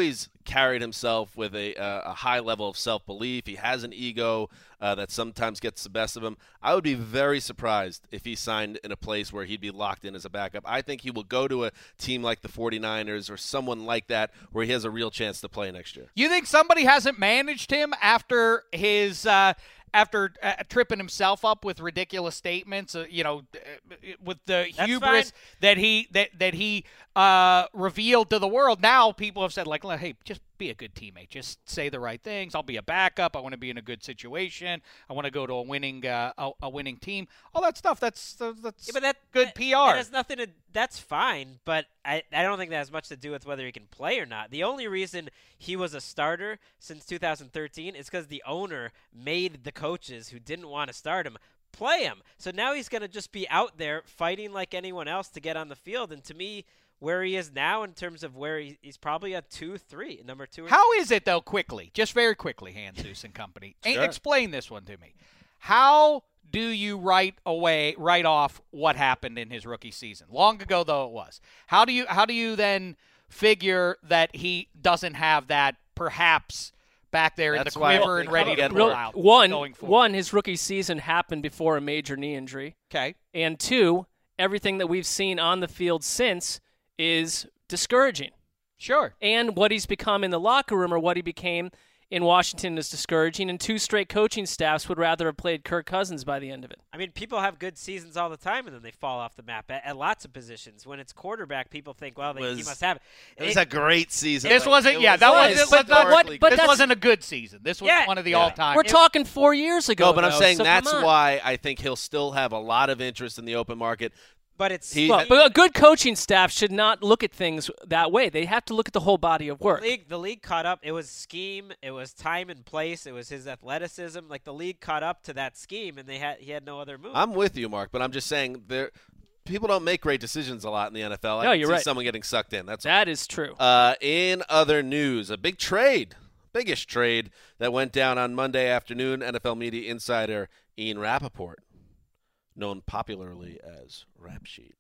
carried himself with a, uh, a high level of self-belief. He has an ego uh, that sometimes gets the best of him. I would be very surprised if he signed in a place where he'd be locked in as a backup. I think he will go to a team like the forty-niners or someone like that where he has a real chance to play next year. You think somebody hasn't managed him after his uh, – after uh, tripping himself up with ridiculous statements, uh, you know, uh, with the That's hubris fine. that he that that he uh, revealed to the world. Now people have said, like, hey, just be a good teammate. Just say the right things. I'll be a backup. I want to be in a good situation. I want to go to a winning uh, a, a winning team. All that stuff. That's that's Yeah, but that good that, P R. That has nothing to. That's fine, but I I don't think that has much to do with whether he can play or not. The only reason he was a starter since two thousand thirteen is because the owner made the coaches who didn't want to start him play him. So now he's going to just be out there fighting like anyone else to get on the field. And to me, where he is now in terms of where he, he's probably a two, three, number two. Or How is it, though, quickly, just very quickly, Hanzus and company, Sure. explain this one to me. How do you write away, write off what happened in his rookie season? Long ago, though it was. How do you, how do you then figure that he doesn't have that perhaps back there That's in the why I quiver think and ready he'll to get pull hurt. out One, going forward? one, his rookie season happened before a major knee injury. Okay. And two, everything that we've seen on the field since is discouraging. Sure. And what he's become in the locker room or what he became in Washington is discouraging, and two straight coaching staffs would rather have played Kirk Cousins by the end of it. I mean, people have good seasons all the time, and then they fall off the map at, at lots of positions. When it's quarterback, people think, well, they, Was- he must have it. It was a great season. This Like, wasn't, it yeah, was- that it wasn't, was but, but, historically but this that's- wasn't a good season. This was Yeah. one of the Yeah. all-time. We're talking four years ago. No, but I'm though, saying so that's come on. why I think he'll still have a lot of interest in the open market. But it's He- Well, but a good coaching staff should not look at things that way. They have to look at the whole body of work. The league, the league caught up. It was scheme. It was time and place. It was his athleticism. Like the league caught up to that scheme, and they had he had no other move. I'm with you, Mark, but I'm just saying there people don't make great decisions a lot in the N F L. I No, can you're see right. someone getting sucked in. That's That is true. Uh, in other news, a big trade, biggest trade that went down on Monday afternoon. N F L media insider Ian Rappaport, known popularly as Rap Sheet,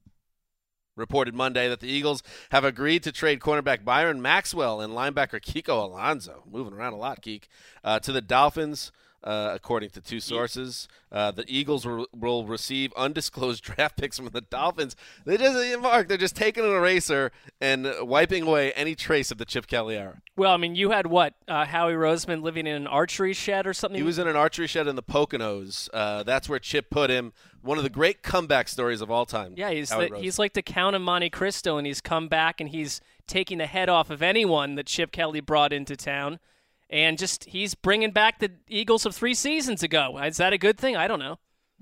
reported Monday that the Eagles have agreed to trade cornerback Byron Maxwell and linebacker Kiko Alonso, moving around a lot, Keek, uh, to the Dolphins. Uh, according to two sources, uh, the Eagles will, will receive undisclosed draft picks from the Dolphins. They just, Mark, they're just taking an eraser and wiping away any trace of the Chip Kelly era. Well, I mean, you had what? Uh, Howie Roseman living in an archery shed or something? He was in an archery shed in the Poconos. Uh, that's where Chip put him. One of the great comeback stories of all time. Yeah, he's Howie the, Roseman. he's like the Count of Monte Cristo, and he's come back and he's taking the head off of anyone that Chip Kelly brought into town. And just he's bringing back the Eagles of three seasons ago. Is that a good thing? I don't know.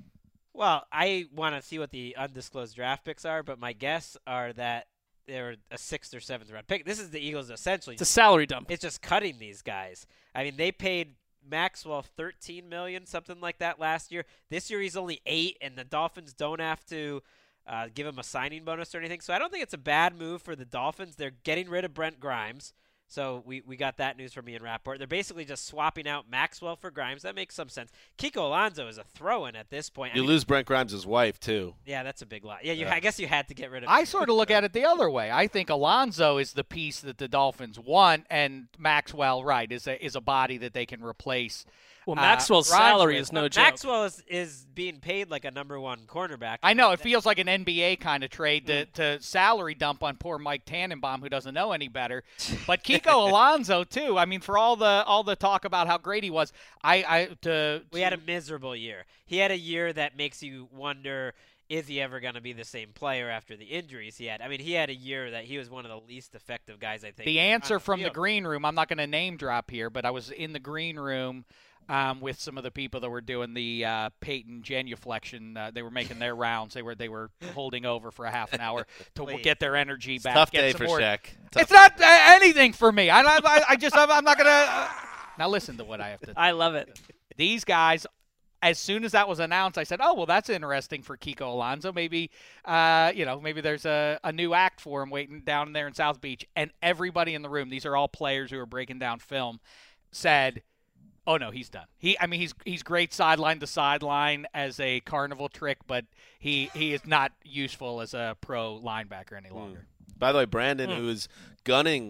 Well, I want to see what the undisclosed draft picks are, but my guess are that they're a sixth or seventh round pick. This is the Eagles essentially. It's a salary dump. It's just cutting these guys. I mean, they paid Maxwell thirteen million dollars, something like that last year. This year he's only eight, and the Dolphins don't have to uh, give him a signing bonus or anything. So I don't think it's a bad move for the Dolphins. They're getting rid of Brent Grimes. So we, we got that news from Ian Rappaport. They're basically just swapping out Maxwell for Grimes. That makes some sense. Kiko Alonso is a throw-in at this point. I You mean, lose Brent Grimes' wife, too. Yeah, that's a big lot. Yeah, you, Yeah. I guess you had to get rid of I sort of look at it the other way. I think Alonso is the piece that the Dolphins want, and Maxwell, right, is a is a body that they can replace. Well, uh, Maxwell's Grimes salary with. is no Uh, joke. Maxwell is, is being paid like a number one cornerback. I know it feels like an N B A kind of trade to, Mm. to salary dump on poor Mike Tannenbaum, who doesn't know any better. But Kiko Alonso too. I mean, for all the all the talk about how great he was, I, I to We had a miserable year. He had a year that makes you wonder, is he ever going to be the same player after the injuries he had? I mean, he had a year that he was one of the least effective guys, I think. the on answer from the field. green room. I'm not going to name drop here, but I was in the green room. Um, with some of the people that were doing the uh, Peyton genuflection, uh, they were making their rounds. They were they were holding over for a half an hour to Please. get their energy back. Tough get day some for more- Shaq. Tough It's not uh, anything for me. I, I, I just I'm, I'm not gonna. Uh, now listen to what I have to. I love it. These guys. As soon as that was announced, I said, "Oh, well, that's interesting for Kiko Alonso. Maybe, uh, you know, maybe there's a, a new act for him waiting down there in South Beach." And everybody in the room, these are all players who are breaking down film, said, "Oh no, he's done. He, I mean, he's he's great sideline to sideline as a carnival trick, but he he is not useful as a pro linebacker any longer." By the way, Brandon, who is gunning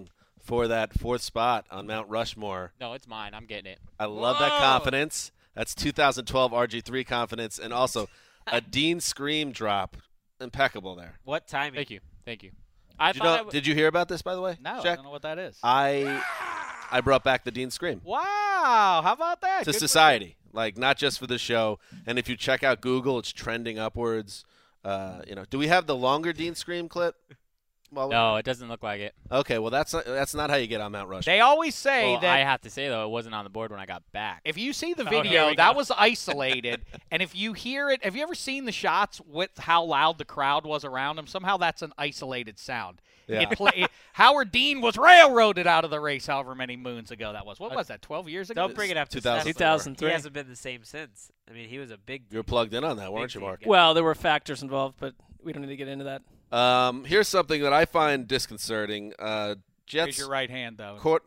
for that fourth spot on Mount Rushmore. No, it's mine. I'm getting it. I love Whoa. that confidence. That's two thousand twelve R G three confidence, and also a Dean Scream drop. Impeccable there. What timing? Thank you. Thank you. I Did you, thought I know, w- did you hear about this, by the way? No, I Shaq? don't know what that is. I I brought back the Dean Scream Wow, how about that? to Good for society, like not just for the show. And if you check out Google, it's trending upwards. Uh, you know, do we have the longer Dean Scream clip? Well, No, it doesn't look like it. Okay, well that's not, that's not how you get on Mount Rushmore. They always say Well, that I have to say, though, it wasn't on the board when I got back. if you see the Oh, here video, we that go. was isolated. And if you hear it, have you ever seen the shots with how loud the crowd was around him? Somehow that's an isolated sound. Yeah. It play, it, Howard Dean was railroaded out of the race however many moons ago that was. What was that, twelve years ago? Don't bring it up to two thousand four. Seth. two thousand three. He hasn't been the same since. I mean, he was a big. You were plugged in on that, weren't you, Big Mark? team Well, there were factors involved, but we don't need to get into that. Um, here's something that I find disconcerting. Uh, Jets Raise your right hand, though. court.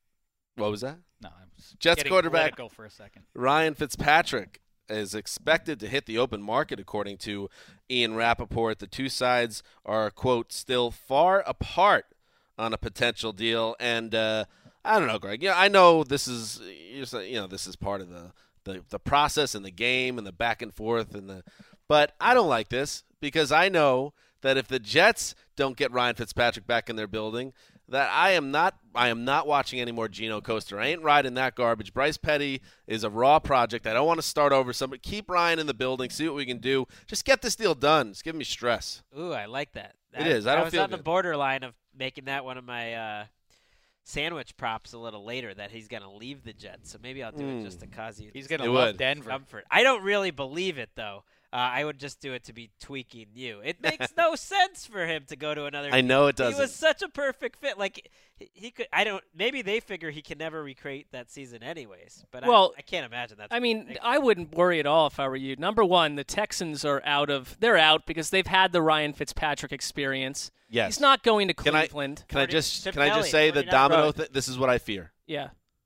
What was that? No, I'm just Jets getting quarterback- political for a second. Ryan Fitzpatrick is expected to hit the open market, according to Ian Rappaport. The two sides are, quote, still far apart on a potential deal. And uh, I don't know, Greg. Yeah, I know this is you're saying, you know this is part of the, the, the process and the game and the back and forth and the. But I don't like this because I know that if the Jets don't get Ryan Fitzpatrick back in their building, that I am not I am not watching any more Geno Coaster. I ain't riding that garbage. Bryce Petty is a raw project. I don't want to start over. Somebody keep Ryan in the building, see what we can do. Just get this deal done. It's giving me stress. Ooh, I like that. It is. I don't was feel on the good. borderline of making that one of my uh, sandwich props a little later. That he's going to leave the Jets, so maybe I'll do Mm. it just to cause you. He's going It to love would. Denver. comfort. I don't really believe it though. Uh, I would just do it to be tweaking you. It makes no sense for him to go to another. I team. know it He doesn't. was such a perfect fit. Like he, he could. I don't. Maybe they figure he can never recreate that season, anyways. But Well, I, I can't imagine that. I mean, I wouldn't worry at all if I were you. Number one, the Texans are out of they're out because they've had the Ryan Fitzpatrick experience. Yes. He's not going to Can I- Cleveland. Can I Forty- just Chip can I just Kelly, say the forty-nine. domino Right. thing? This is what I fear. Yeah.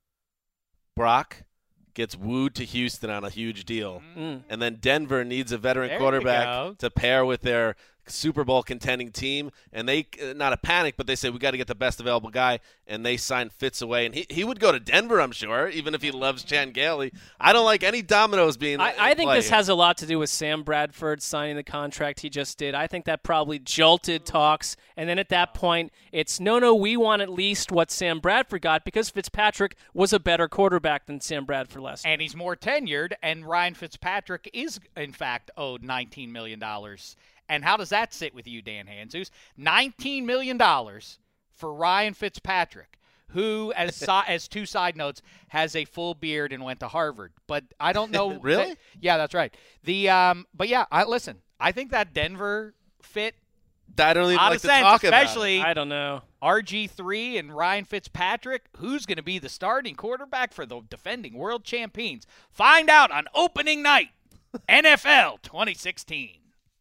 Brock gets wooed to Houston on a huge deal, Mm. and then Denver needs a veteran There you quarterback go. to pair with their Super Bowl contending team, and they uh, not a panic, but they say we got to get the best available guy, and they sign Fitz away, and he he would go to Denver, I'm sure, even if he loves Chan Gailey. I don't like any dominoes being. I, in I think play this here. has a lot to do with Sam Bradford signing the contract he just did. I think that probably jolted talks, and then at that point, it's no, no, we want at least what Sam Bradford got because Fitzpatrick was a better quarterback than Sam Bradford last year. And he's more tenured, and Ryan Fitzpatrick is, in fact, owed nineteen million dollars. And how does that sit with you, Dan Hanzus? nineteen million dollars for Ryan Fitzpatrick, who, as si- as two side notes, has a full beard and went to Harvard. But I don't know. Really? that- yeah, that's right. The um, But, yeah, I, listen, I think that Denver fit I don't even out like of to sense, talk about it. especially I don't know. R G three and Ryan Fitzpatrick. Who's going to be the starting quarterback for the defending world champions? Find out on opening night, N F L twenty sixteen.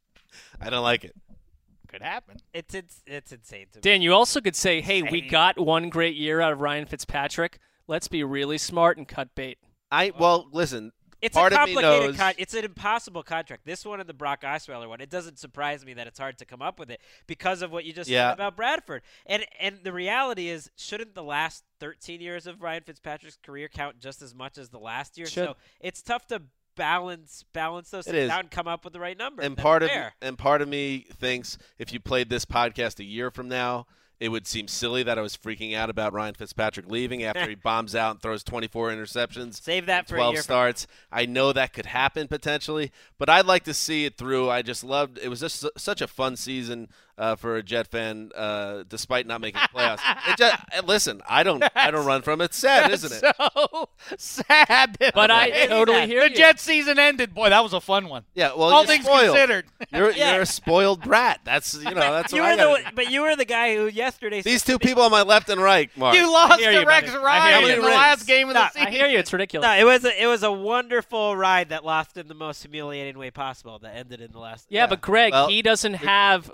I don't like it. Could happen. It's it's it's insane to me. Dan, you also could say, hey, we Insane. got one great year out of Ryan Fitzpatrick. Let's be really smart and cut bait. I well, listen. It's part a of me complicated knows. con- It's an impossible contract. This one and the Brock Osweiler one. It doesn't surprise me that it's hard to come up with it because of what you just Yeah. said about Bradford. And and the reality is, shouldn't the last thirteen years of Ryan Fitzpatrick's career count just as much as the last year? Should. So it's tough to balance balance those It things is. out and come up with the right number. And That's part of fair. and part of me thinks if you played this podcast a year from now, it would seem silly that I was freaking out about Ryan Fitzpatrick leaving after he bombs out and throws twenty-four interceptions. Save that and for a twelve year from starts. I know that could happen potentially, but I'd like to see it through. I just loved it. Was just su- such a fun season uh, for a Jet fan, uh, despite not making the playoffs. It just, listen, I don't, I don't run from it. It's sad, isn't it? So sad. that- But I Hey, totally that- hear the you. Jets season ended. Boy, that was a fun one. Yeah. Well, All you're things spoiled. considered. You're, Yeah. you're a spoiled brat. That's you know that's you what I were the gotta- one- but you were the guy who yesterday said These to two me- people on my left and right, Mark. You lost hear to you, Rex buddy. I hear Ryan you. in the Rings. last game of the No, season. I hear you. It's ridiculous. No, it was a, it was a wonderful ride that lost in the most humiliating way possible. That ended in the last. Yeah, but Greg, Well, he doesn't have like nearly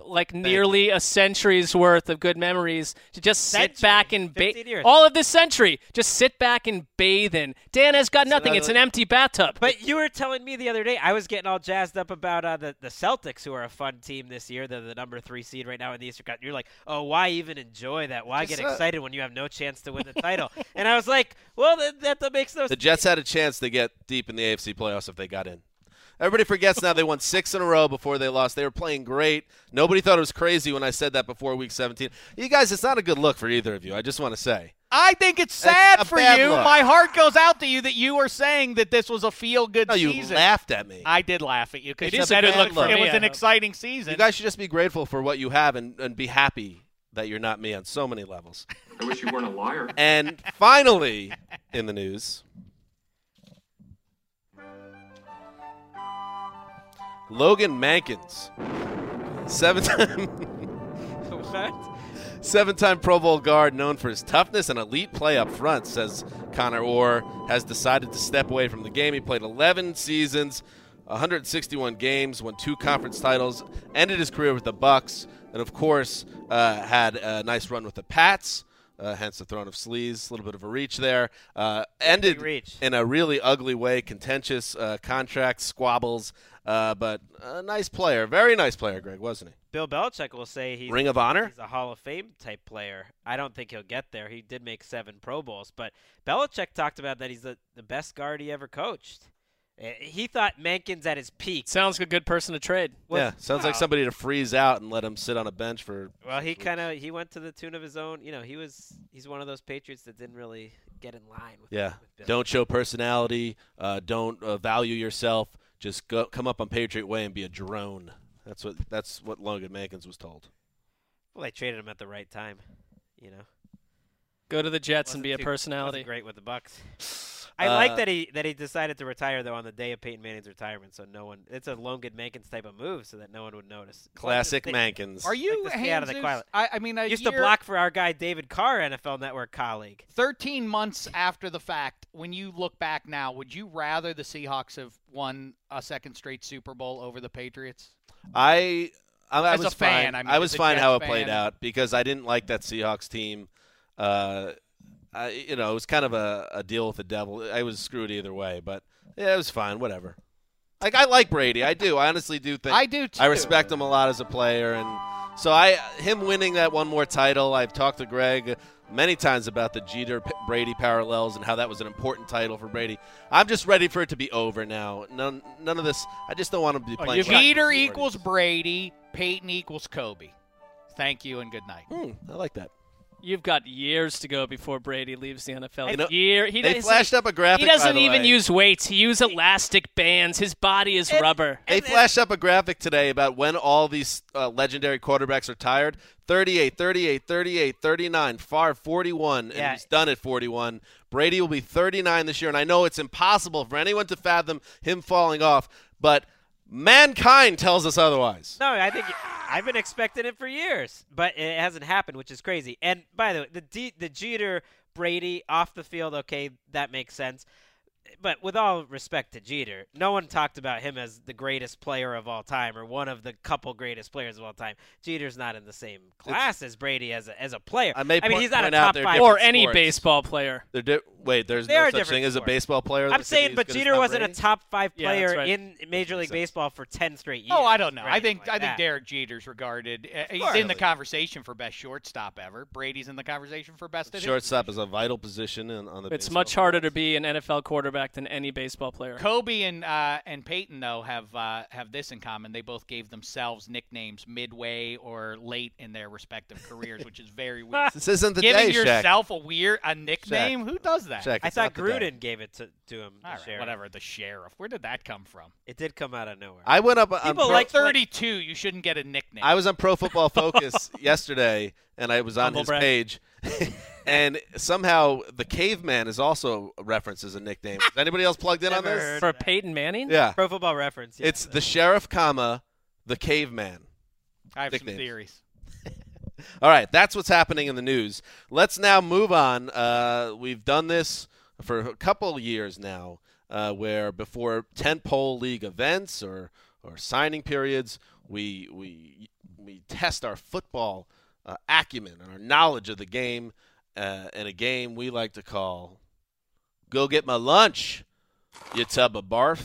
nearly a century's worth of good memories to just sit Century. back and fifteen bathe. years. All of this century, just sit back and bathe in. Dan has got nothing. It's an empty bathtub. But you were telling me the other day, I was getting all jazzed up about uh, the, the Celtics, who are a fun team this year. They're the number three seed right now in the Eastern Conference. You're like, oh, why even enjoy that? Why Just, get uh, excited when you have no chance to win the title? And I was like, well, that, that, that makes no sense. The Jets had a chance to get deep in the A F C playoffs if they got in. Everybody forgets now they won six in a row before they lost. They were playing great. Nobody thought it was crazy when I said that before week seventeen. You guys, it's not a good look for either of you. I just want to say. I think it's That's sad a for bad you. look. My heart goes out to you that you were saying that this was a feel-good No, you season. laughed at me. I did laugh at you because It you is a said good it, look for it me, was I an hope. exciting season. You guys should just be grateful for what you have and, and be happy that you're not me on so many levels. I wish you weren't a liar. And finally, in the news, Logan Mankins, seven-time What? seven-time Pro Bowl guard known for his toughness and elite play up front, says Connor Orr, has decided to step away from the game. He played eleven seasons, one hundred sixty-one games, won two conference titles, ended his career with the Bucks, and of course uh, had a nice run with the Pats. Uh, hence the throne of sleaze, a little bit of a reach there. Uh, ended reach. in a really ugly way, contentious uh, contract squabbles, uh, but a nice player, very nice player, Greg, wasn't he? Bill Belichick will say he's, Ring of Honor? he's a Hall of Fame type player. I don't think he'll get there. He did make seven Pro Bowls, but Belichick talked about that he's the, the best guard he ever coached. Uh, He thought Mankins at his peak. Sounds like a good person to trade. was- yeah, sounds like wow. somebody to freeze out and let him sit on a bench for. Well, he kind of he went to the tune of his own. You know, he was he's one of those Patriots that didn't really get in line with. Yeah, with Bill. don't show personality. Uh, don't uh, value yourself. Just go, come up on Patriot way and be a drone. That's what that's what Logan Mankins was told. Well, they traded him at the right time. You know, Go to the Jets Wasn't and be a too- personality. wasn't great with the Bucks. I Uh, like that he that he decided to retire though on the day of Peyton Manning's retirement, so no one. It's a Logan Mankins type of move, so that no one would notice. Classic Like to stay- Mankins. Are you Like to stay out of the Hanzus? twilight. I, I mean, a Used year, to block for our guy David Carr, N F L Network colleague. thirteen months after the fact, when you look back now, would you rather the Seahawks have won a second straight Super Bowl over the Patriots? I I, I As was a fan, fine. I mean, was as a fine how it Jets played fan. out because I didn't like that Seahawks team. Uh, I, you know, it was kind of a, a deal with the devil. I was screwed either way, but yeah, it was fine. Whatever. Like I like Brady. I do. I honestly do think I do too. I respect him a lot as a player, and so I him winning that one more title. I've talked to Greg many times about the Jeter Brady parallels and how that was an important title for Brady. I'm just ready for it to be over now. None none of this. I just don't want him to be Oh, playing. you've got- Jeter Forties. equals Brady, Peyton equals Kobe. Thank you and good night. Hmm, I like that. You've got years to go before Brady leaves the N F L. You know, Year. He They doesn't- flashed up a graphic. He by doesn't the even way. use weights. He uses elastic bands. His body is And- rubber. They And- flashed up a graphic today about when all these uh, legendary quarterbacks are tired. thirty-eight, thirty-eight, thirty-eight, thirty-nine, Favre forty-one, and Yeah. he's done at forty-one. Brady will be thirty-nine this year, and I know it's impossible for anyone to fathom him falling off, but mankind tells us otherwise. No, I think I've been expecting it for years, but it hasn't happened, which is crazy. And by the way, the D, the Jeter Brady off the field, okay, that makes sense. But with all respect to Jeter, no one talked about him as the greatest player of all time or one of the couple greatest players of all time. Jeter's not in the same class as Brady as a, as a player. I may I mean, point- he's not a point out top they're five. different Or any sports. baseball player. They're di- Wait, there's They no are such different thing as a sports. baseball player? I'm that could saying, be but as good as Jeter Tom wasn't Brady? a top five Yeah, player that's right. in Major League sense. Baseball for ten straight years. Oh, I don't know. or I think anything I like think that. Derek Jeter's regarded. Uh, he's course. in the conversation for best shortstop ever. Brady's in the conversation for best. at his Shortstop is a vital position in, on the It's baseball much harder to be an N F L quarterback than any baseball player. Kobe and uh, and Peyton though have uh, have this in common. They both gave themselves nicknames midway or late in their respective careers, which is very weird. This isn't the Giving day, Shaq. yourself a weird a nickname? Who does that? Shaq, I it's thought not the day. Gruden gave it to, to him. All the right, sheriff. whatever. The sheriff. Where did that come from? It did come out of nowhere. I went up on People Pro- like- thirty-two. You shouldn't get a nickname. I was on Pro Football Focus yesterday, and I was on Humble his brag. page, and somehow the caveman is also referenced as a nickname. Is anybody else plugged in on Never this? heard. For Peyton Manning? Yeah, Pro Football Reference. Yeah. it's the sheriff, comma the caveman. I have nicknames. some theories. All right, that's what's happening in the news. Let's now move on. Uh, we've done this for a couple years now, uh, where before tentpole league events or or signing periods, we we we test our football uh, acumen and our knowledge of the game uh, in a game we like to call Go Get My Lunch, you tub of barf.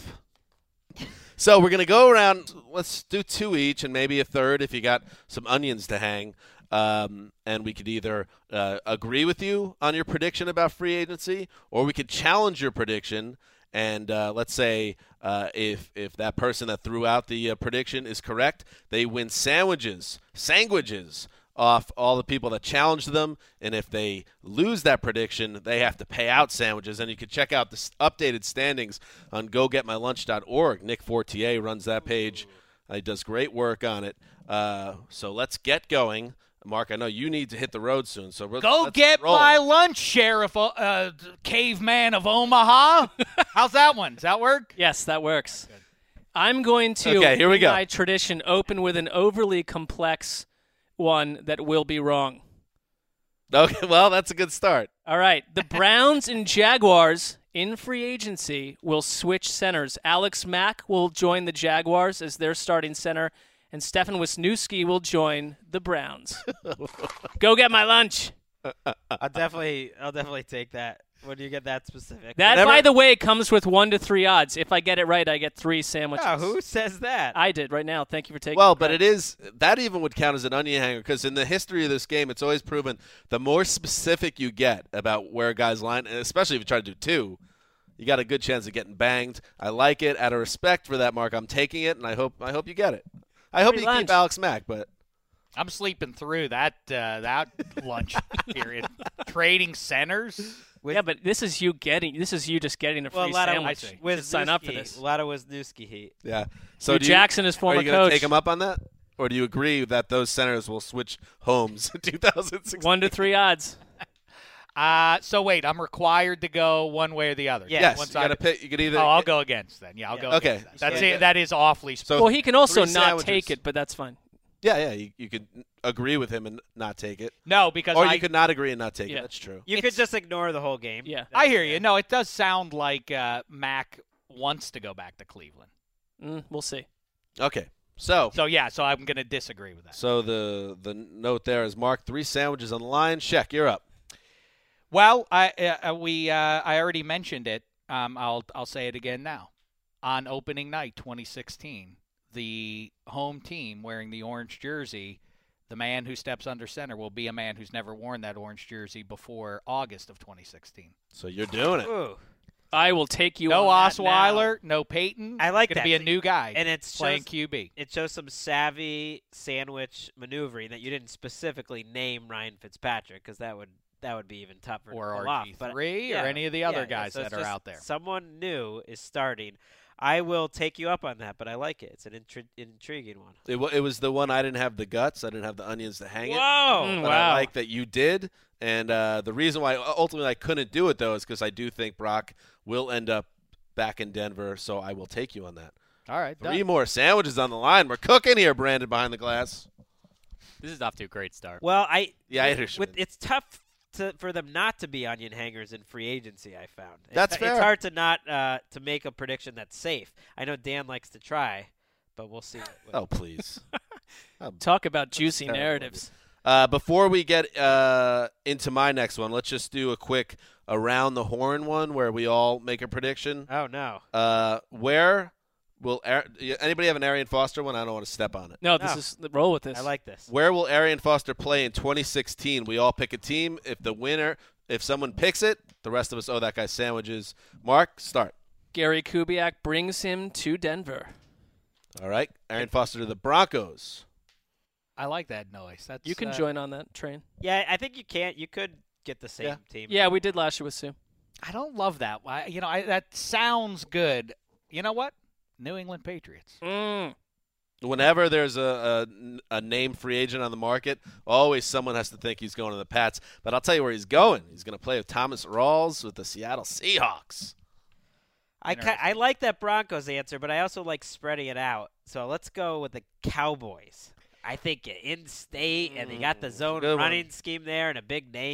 So we're going to go around. Let's do two each and maybe a third if you got some onions to hang. Um, and we could either uh, agree with you on your prediction about free agency, or we could challenge your prediction. And uh, let's say uh, if if that person that threw out the uh, prediction is correct, they win sandwiches, sandwiches off all the people that challenged them. And if they lose that prediction, they have to pay out sandwiches. And you can check out the updated standings on go get my lunch dot org. Nick Fortier runs that page. Uh, he does great work on it. Uh, so let's get going. Mark, I know you need to hit the road soon, so we're, go let's get roll. my lunch, Sheriff, uh, caveman of Omaha. How's that one? Does that work? Yes, that works. Good. I'm going to, okay, here we go. by tradition, open with an overly complex one that will be wrong. Okay, well, that's a good start. All right, the Browns and Jaguars in free agency will switch centers. Alex Mack will join the Jaguars as their starting center, and Stefan Wisniewski will join the Browns. Go get my lunch. I'll definitely, I'll definitely take that. When you get that specific. That, Whenever, by the way, comes with one to three odds. If I get it right, I get three sandwiches. Oh, who says that? I did right now. Thank you for taking. Well, but it is that even would count as an onion hanger because in the history of this game, it's always proven the more specific you get about where a guy's line, and especially if you try to do two, you got a good chance of getting banged. I like it. Out of respect for that, Mark, I'm taking it, and I hope I hope you get it. I hope Free you lunch. keep Alex Mack, but I'm sleeping through that uh, that lunch period. Trading centers. Yeah, but this is you getting. This is you just getting a free well, a lot sandwich. of You should sign up for this. A lot of Wisniewski heat. yeah. So Hugh do you, Jackson is former are you gonna coach. take him up on that, or do you agree that those centers will switch homes in two thousand sixteen? One to three odds. Uh, so wait, I'm required to go one way or the other. Yeah. Yes, One you got to side. pick. You could either. Oh, I'll go against then. Yeah, I'll Yeah. go. Okay. against that. That's Yeah. it. That is awfully. So- Well, he can also three not sandwiches. take it, but that's fine. Yeah, yeah. You, you could agree with him and not take it, No, because or I, you could not agree and not take Yeah. it. That's true. You It's- could just ignore the whole game. Yeah. I hear you. No, it does sound like uh, Mac wants to go back to Cleveland. Mm, we'll see. Okay. So, So yeah, so I'm going to disagree with that. so the the note there is Mark three sandwiches on the line. Sheck, you're up. Well, I uh, we uh, I already mentioned it. Um, I'll I'll say it again now. On opening night, twenty sixteen, the home team wearing the orange jersey, the man who steps under center will be a man who's never worn that orange jersey before August of twenty sixteen. So you're doing it. Ooh. I will take you. No on that Osweiler, no Peyton. I like Gonna that. be a new guy, And it's playing shows, Q B. it shows some savvy sandwich maneuvering that you didn't specifically name Ryan Fitzpatrick because that would that would be even tougher Or to pull R off. G But three yeah, or any of the other yeah, guys so it's that are just out there. Someone new is starting. I will take you up on that, but I like it. It's an intri- intriguing one. It, wa- it was the one I didn't have the guts. I didn't have the onions to hang it. Whoa! Mm, But wow. I like that you did. And uh, the reason why ultimately I couldn't do it, though, is because I do think Brock will end up back in Denver. So I will take you on that. All right, Three done. more sandwiches on the line. We're cooking here, Brandon, behind the glass. This is off to a great start. Well, I Yeah, I with, understand. with, it's tough to, for them not to be onion hangers in free agency. I found It's- That's it's, fair. hard to not uh, to make a prediction that's safe. I know Dan likes to try, but we'll see. What, what Oh, please. Talk about juicy terrible. narratives. Uh, before we get uh, into my next one, let's just do a quick around the horn one where we all make a prediction. Oh no! Uh, where will Ar- anybody have an Arian Foster one? I don't want to step on it. No, this No. is roll with this. I like this. Where will Arian Foster play in twenty sixteen? We all pick a team. If the winner, if someone picks it, the rest of us owe that guy sandwiches. Mark, start. Gary Kubiak brings him to Denver. All right. Arian Foster to the Broncos. I like that noise. That's You can uh, join on that train. Yeah, I think you can't. You could get the same Yeah. team. Yeah, we did last year with Sue. I don't love that. I, you know, I, that sounds good. You know what? New England Patriots. Mm. Whenever there's a, a, a name free agent on the market, always someone has to think he's going to the Pats. But I'll tell you where he's going. He's going to play with Thomas Rawls with the Seattle Seahawks. I ki- I like that Broncos answer, but I also like spreading it out. So let's go with the Cowboys. I think in state, and they got the zone Good one. running scheme there and a big name.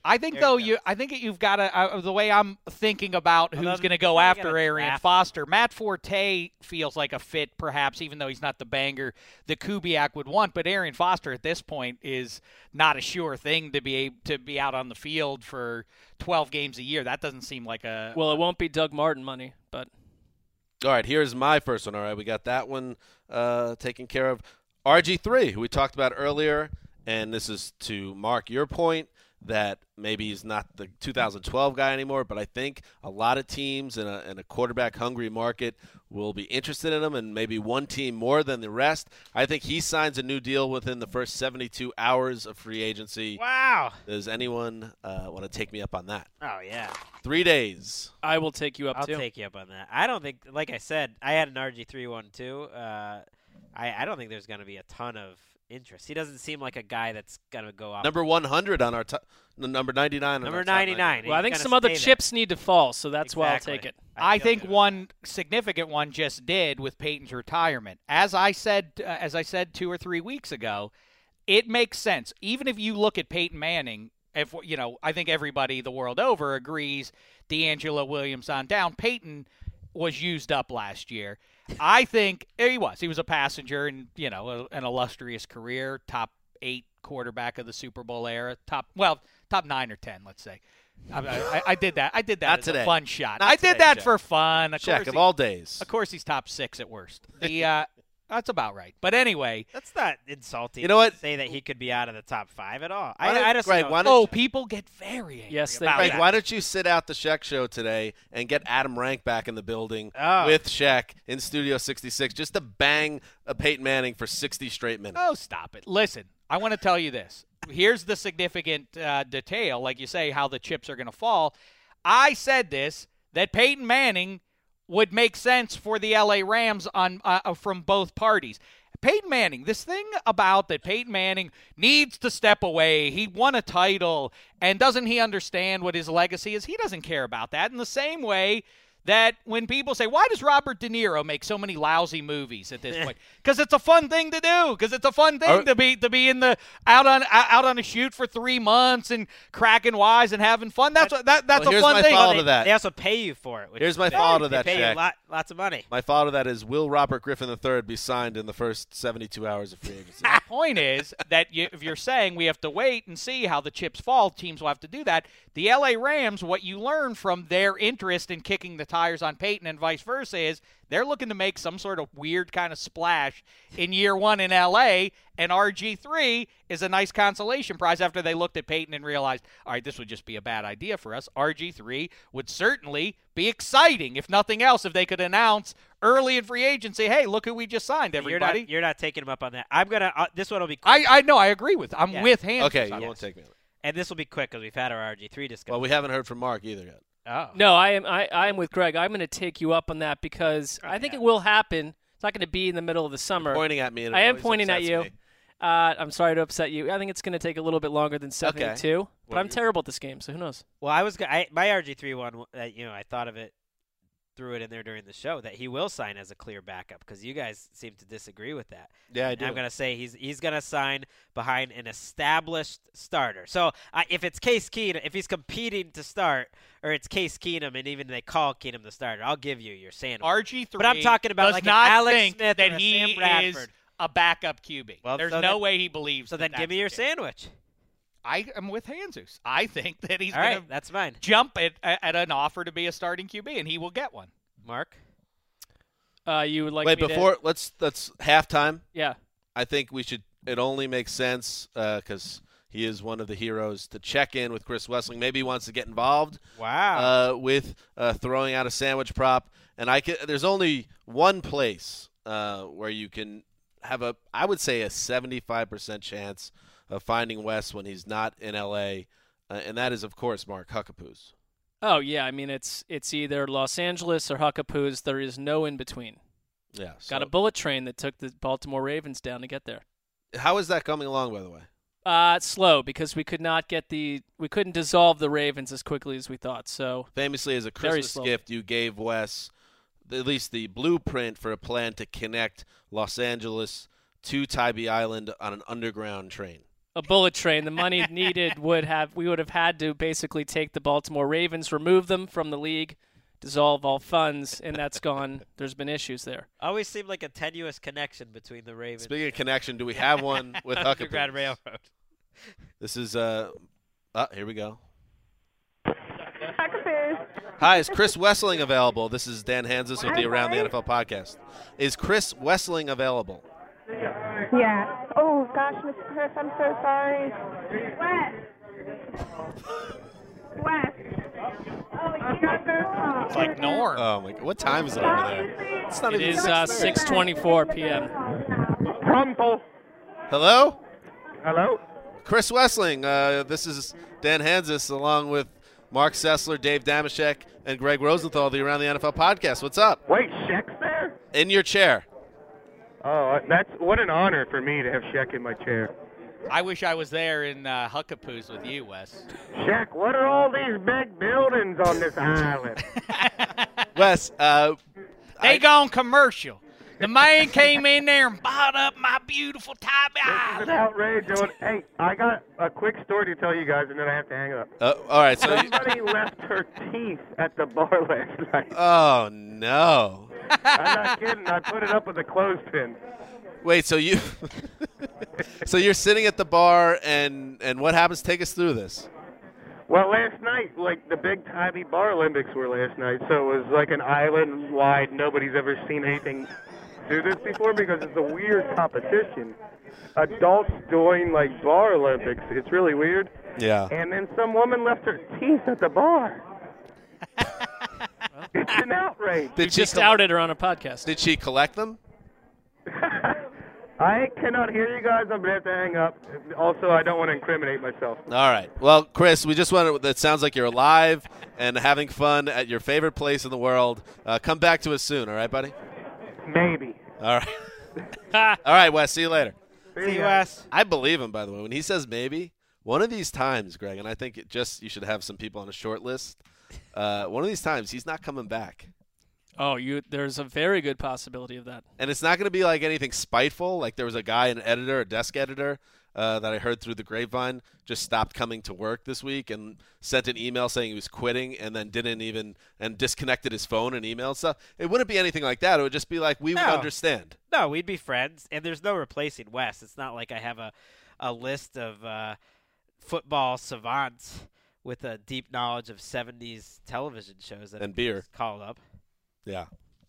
I think There though you you, I think you've got to uh, the way I'm thinking about Although who's going to you go kinda after gotta Arian draft. Foster. Matt Forte feels like a fit, perhaps, even though he's not the banger that Kubiak would want. But Arian Foster at this point is not a sure thing to be to be out on the field for twelve games a year. That doesn't seem like a Well, it won't be Doug Martin money, but All right, here's my first one. All right, we got that one uh, taken care of. R G three, who we talked about earlier, and this is to mark your point that maybe he's not the two thousand twelve guy anymore, but I think a lot of teams in a, in a quarterback-hungry market will be interested in him, and maybe one team more than the rest. I think he signs a new deal within the first seventy-two hours of free agency. Wow. Does anyone uh, want to take me up on that? Oh, yeah. Three days. I will take you up I'll too. take you up on that. I don't think, like I said, I had an R G three one too. Uh, I, I don't think there's going to be a ton of interest. He doesn't seem like a guy that's going to go off. Number one hundred on our top, number ninety-nine. On Number our top ninety-nine. Well, I think He's some gonna other stay there. chips need to fall, so that's why I'll Exactly. take it. I feel think good. one significant one just did with Peyton's retirement. As I said, uh, as I said two or three weeks ago, it makes sense. Even if you look at Peyton Manning, if you know, I think everybody the world over agrees. D'Angelo Williams on down. Peyton was used up last year. I think he was. He was a passenger and you know a, an illustrious career, top eight quarterback of the Super Bowl era, top well, top nine or ten, let's say. I, I, I did that. I did that Not as today. a fun shot. Not I did today, that Shaq. for fun. Of Shaq course of he- all days. Of course, he's top six at worst. The uh, that's about right. But anyway, That's not insulting. You know what? To say that he could be out of the top five at all. Why don't- I, I just Greg, don't- why don't oh, you- people get very angry Yes, they about Greg, that. why don't you sit out the Shaq show today and get Adam Rank back in the building Oh. with Shaq in Studio sixty-six just to bang a Peyton Manning for sixty straight minutes? Oh, stop it. Listen, I want to tell you this. Here's the significant uh, detail, like you say, how the chips are going to fall. I said this, that Peyton Manning would make sense for the L A Rams on uh, from both parties. Peyton Manning, this thing about that Peyton Manning needs to step away. He won a title, and doesn't he understand what his legacy is? He doesn't care about that. In the same way that when people say, why does Robert De Niro make so many lousy movies at this point? Because it's a fun thing to do. Because it's a fun thing Are- to be to be in the out on out on a shoot for three months and cracking wise and having fun. That's what that that's Well, a here's fun my thing. follow they, to that. they also pay you for it. Which Here's is my good. follow to They that, pay Shaq. you lot, lots of money. My follow to that is, will Robert Griffin the third be signed in the first seventy-two hours of free agency? My point is that you, if you're saying we have to wait and see how the chips fall, teams will have to do that. The L A Rams, what you learn from their interest in kicking the tires on Peyton and vice versa is they're looking to make some sort of weird kind of splash in year one in L A, and R G three is a nice consolation prize after they looked at Peyton and realized, all right, this would just be a bad idea for us. R G three would certainly be exciting, if nothing else, if they could announce early in free agency, hey, look who we just signed, You're everybody. not, you're not taking him up on that. I'm gonna. Uh, this one will be. Quick, I, I know, I agree with. I'm Yeah. with hands. Okay, you on won't this. take me on it. and this will be quick because we've had our R G three discussion. Well, we haven't heard from Mark either yet. oh. No, I am. I, I am with Greg. I'm going to take you up on that because I think it will happen. It's not going to be in the middle of the summer. Pointing at me. And it I am always pointing at upsets you. me. Uh, I'm sorry to upset you. I think it's going to take a little bit longer than seventy-two, but Well, I'm terrible at this game, so who knows? Well, I was. go- I, my R G three one. Uh, you know, I thought of it, threw it in there during the show that he will sign as a clear backup because you guys seem to disagree with that. Yeah, I And do. I'm gonna say he's he's gonna sign behind an established starter. So uh, if it's Case Keenum, if he's competing to start, or it's Case Keenum, and even they call Keenum the starter, I'll give you your sandwich. R G three But I'm talking about does like an not Alex think Smith that or a he Sam is Bradford. a backup Q B. Well, There's so no then- way he believes. So that then give that's me your the case. sandwich. I am with Hanzus. I think that he's All going right, to that's fine. jump at, at an offer to be a starting Q B, and he will get one. Mark. Uh, you would like Wait, me before to, let's let's halftime. yeah. I think we should. It only makes sense because he is one of the heroes to check in with Chris Wessling. Maybe he wants to get involved Wow. uh, with uh, throwing out a sandwich prop. And I can, there's only one place uh, where you can have a, I would say, a seventy-five percent chance of finding Wes when he's not in L A, uh, and that is, of course, Mark Huckapoos. Oh yeah, I mean it's it's either Los Angeles or Huckapoos. There is no in between. Yeah. Got so- a bullet train that took the Baltimore Ravens down to get there. How is that coming along, by the way? Uh, it's slow because we could not get the we couldn't dissolve the Ravens as quickly as we thought. So Famously, as a Very Christmas slow. gift, you gave Wes at least the blueprint for a plan to connect Los Angeles to Tybee Island on an underground train. a bullet train. The money needed would have we would have had to basically take the Baltimore Ravens, remove them from the league, dissolve all funds, and that's gone. There's been issues there. Always seemed like a tenuous connection between the Ravens. Speaking of connection, do we have one with Huckabee? Underground Railroad. This is uh, uh here we go. Huckabee. Hi, is Chris Wessling available? This is Dan Hanzus with the Around the N F L podcast. Is Chris Wessling available? Yeah. Oh, gosh, Mister Chris, I'm so sorry. Wes. Wes. Oh, you got to It's like Norm. Oh my God! What time is it over there? It's not It even is uh, six twenty-four p.m. Rumble. Hello, Hello? Chris Wessling. Uh, this is Dan Hanzus along with Mark Sessler, Dave Damashek, and Greg Rosenthal, the Around the N F L podcast. What's up? Wait, Shaq's there? In your chair. Oh, that's what an honor for me to have Shaq in my chair. I wish I was there in uh, Huckapoos with you, Wes. Shaq, what are all these big buildings on this island? Wes, uh, They I- gone commercial. The man came in there and bought up my beautiful Tybee This is an Island. outrage. On, hey, I got a quick story to tell you guys, and then I have to hang up. uh, all right. So, you, Somebody left her teeth at the bar last night. oh no. I'm not kidding. I put it up with a clothespin. Wait, so you, so you're sitting at the bar, and and what happens? Take us through this. Well, last night, like, the big Tybee Bar Olympics were last night, so it was like an island-wide, nobody's ever seen anything do this before because it's a weird competition. Adults doing, like, Bar Olympics. It's really weird. Yeah. And then some woman left her teeth at the bar. It's an outrage. You Did she just col- outed her on a podcast. Did she collect them? I cannot hear you guys. I'm going to have to hang up. Also, I don't want to incriminate myself. All right. Well, Chris, we just want to. It sounds like you're alive and having fun at your favorite place in the world. Uh, come back to us soon. All right, buddy. Maybe. All right. All right, Wes. See you later. See you, Wes. I believe him, by the way. When he says maybe, one of these times, Greg, and I think it just you should have some people on a short list. Uh, one of these times, he's not coming back. Oh, you. There's a very good possibility of that. And it's not going to be like anything spiteful. Like there was a guy, an editor, a desk editor, uh, that I heard through the grapevine, just stopped coming to work this week and sent an email saying he was quitting and then didn't even and disconnected his phone and email and stuff. It wouldn't be anything like that. It would just be like we would No. understand. No, we'd be friends, and there's no replacing Wes. It's not like I have a, a list of uh, football savants with a deep knowledge of seventies television shows that And beer. called up. Yeah.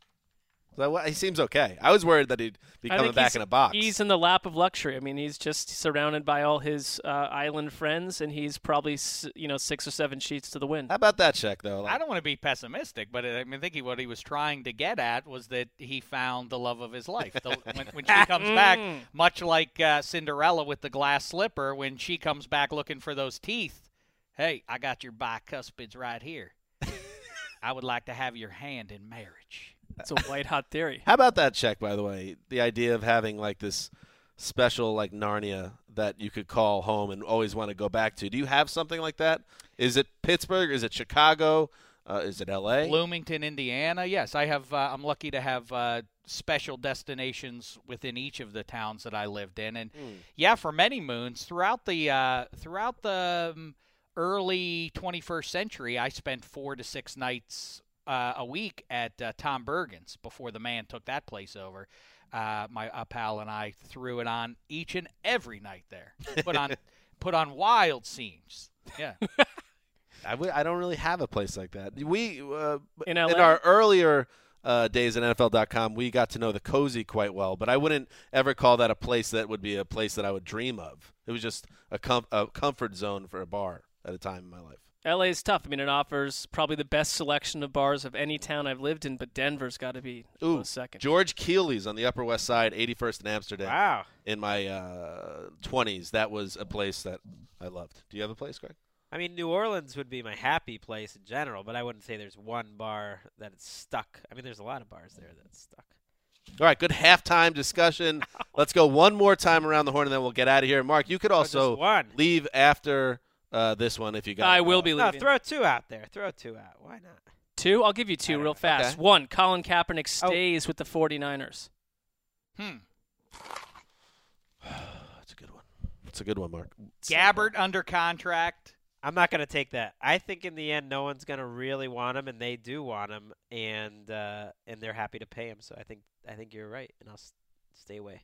So, well, he seems okay. I was worried that he'd be I coming think back he's- in a box. He's in the lap of luxury. I mean, he's just surrounded by all his uh, island friends, and he's probably s- you know six or seven sheets to the wind. How about that check, though? Like, I don't want to be pessimistic, but I mean, I think he, what he was trying to get at was that he found the love of his life. The, when, when she comes back, much like uh, Cinderella with the glass slipper, when she comes back looking for those teeth, hey, I got your bicuspids right here. I would like to have your hand in marriage. It's a white hot theory. How about that check, by the way? The idea of having like this special like Narnia that you could call home and always want to go back to. Do you have something like that? Is it Pittsburgh? Is it Chicago? Uh, is it L A? Bloomington, Indiana. Yes, I have. Uh, I'm lucky to have uh, special destinations within each of the towns that I lived in, and Mm. yeah, for many moons throughout the uh, throughout the um, early twenty-first century, I spent four to six nights uh, a week at uh, Tom Bergen's before the man took that place over. Uh, my uh, pal and I threw it on each and every night there. Put on put on wild scenes. Yeah. I, w- I don't really have a place like that. We uh, In L A? our earlier uh, days at N F L dot com, we got to know the Cozy quite well, but I wouldn't ever call that a place that would be a place that I would dream of. It was just a, com- a comfort zone for a bar at a time in my life. L A is tough. I mean, it offers probably the best selection of bars of any town I've lived in, but Denver's got to be a Ooh, close second. George Keeley's on the Upper West Side, eighty-first in Amsterdam. Wow. In my uh, twenties, that was a place that I loved. Do you have a place, Greg? I mean, New Orleans would be my happy place in general, but I wouldn't say there's one bar that it's stuck. I mean, there's a lot of bars there that's stuck. All right, good halftime discussion. Let's go one more time around the horn, and then we'll get out of here. Mark, you could also just one. leave after uh, this one if you got I will be No, leaving. throw two out there. Throw two out. Why not? Two? I'll give you two real fast. Okay. One, Colin Kaepernick stays with the 49ers. Hmm. That's a good one. It's a good one, Mark. Gabbert under contract. I'm not going to take that. I think in the end, no one's going to really want him, and they do want him, and uh, and they're happy to pay him. So I think I think you're right, and I'll s- stay away.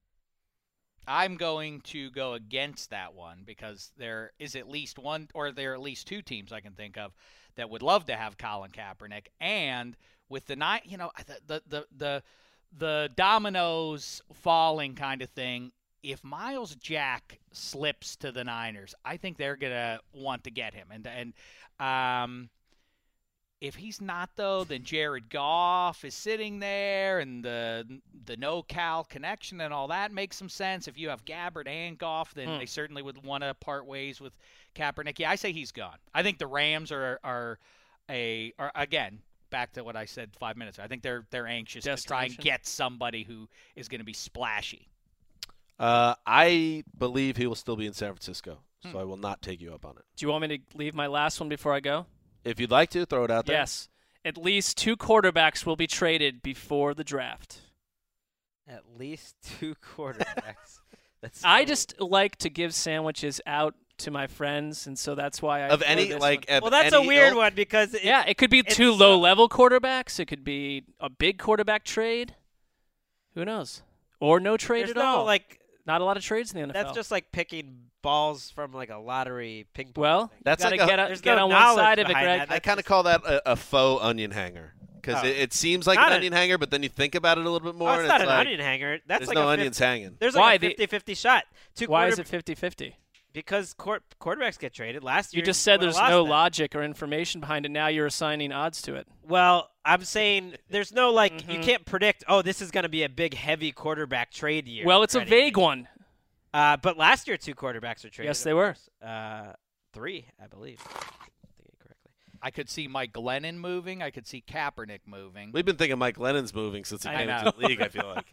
I'm going to go against that one because there is at least one, or there are at least two teams I can think of that would love to have Colin Kaepernick, and with the nine, you know, the the the the, the dominoes falling kind of thing. If Miles Jack slips to the Niners, I think they're gonna want to get him, and and um, if he's not though, then Jared Goff is sitting there, and the the no Cal connection and all that makes some sense. If you have Gabbert and Goff, then Hmm. they certainly would want to part ways with Kaepernick. Yeah, I say he's gone. I think the Rams are are a are again. Back to what I said five minutes ago. I think they're they're anxious to try and Destination. get somebody who is going to be splashy. Uh, I believe he will still be in San Francisco, so Hmm. I will not take you up on it. Do you want me to leave my last one before I go? If you'd like to, throw it out there. Yes. At least two quarterbacks will be traded before the draft. At least two quarterbacks. That's I so- just like to give sandwiches out to my friends, and so that's why I Of throw any, this like, one. of well, that's any a weird ilk? one because it, Yeah, it could be it's, two uh, low-level quarterbacks. It could be a big quarterback trade. Who knows? Or no trade There's at no all. like Not a lot of trades in the N F L. that's just like picking balls from like a lottery ping pong. well, thing. That's gotta like a- get, a- There's get no on one knowledge side of it, behind Greg. that. I kind of call that a, a faux onion hanger because Oh. it, it seems like Not an a- onion hanger, but then you think about it a little bit more, Oh, it's and not it's an like onion hanger. That's there's like no a onions fifty, hanging. There's Why? like a The- fifty-fifty shot. Two Why is quarter- it fifty-fifty? Because court, quarterbacks get traded. Last year, You just said would've there's lost no that. logic or information behind it. Now you're assigning odds to it. Well, I'm saying there's no like you Mhm. can't predict. Oh, this is going to be a big, heavy quarterback trade year. Well, it's or a anything. vague one. Uh, but last year, two quarterbacks were traded. Yes, of they were. course. Uh, three, I believe. If I'm thinking correctly. I could see Mike Glennon moving. I could see Kaepernick moving. We've been thinking Mike Lennon's moving since he I came know. into the league, I feel like.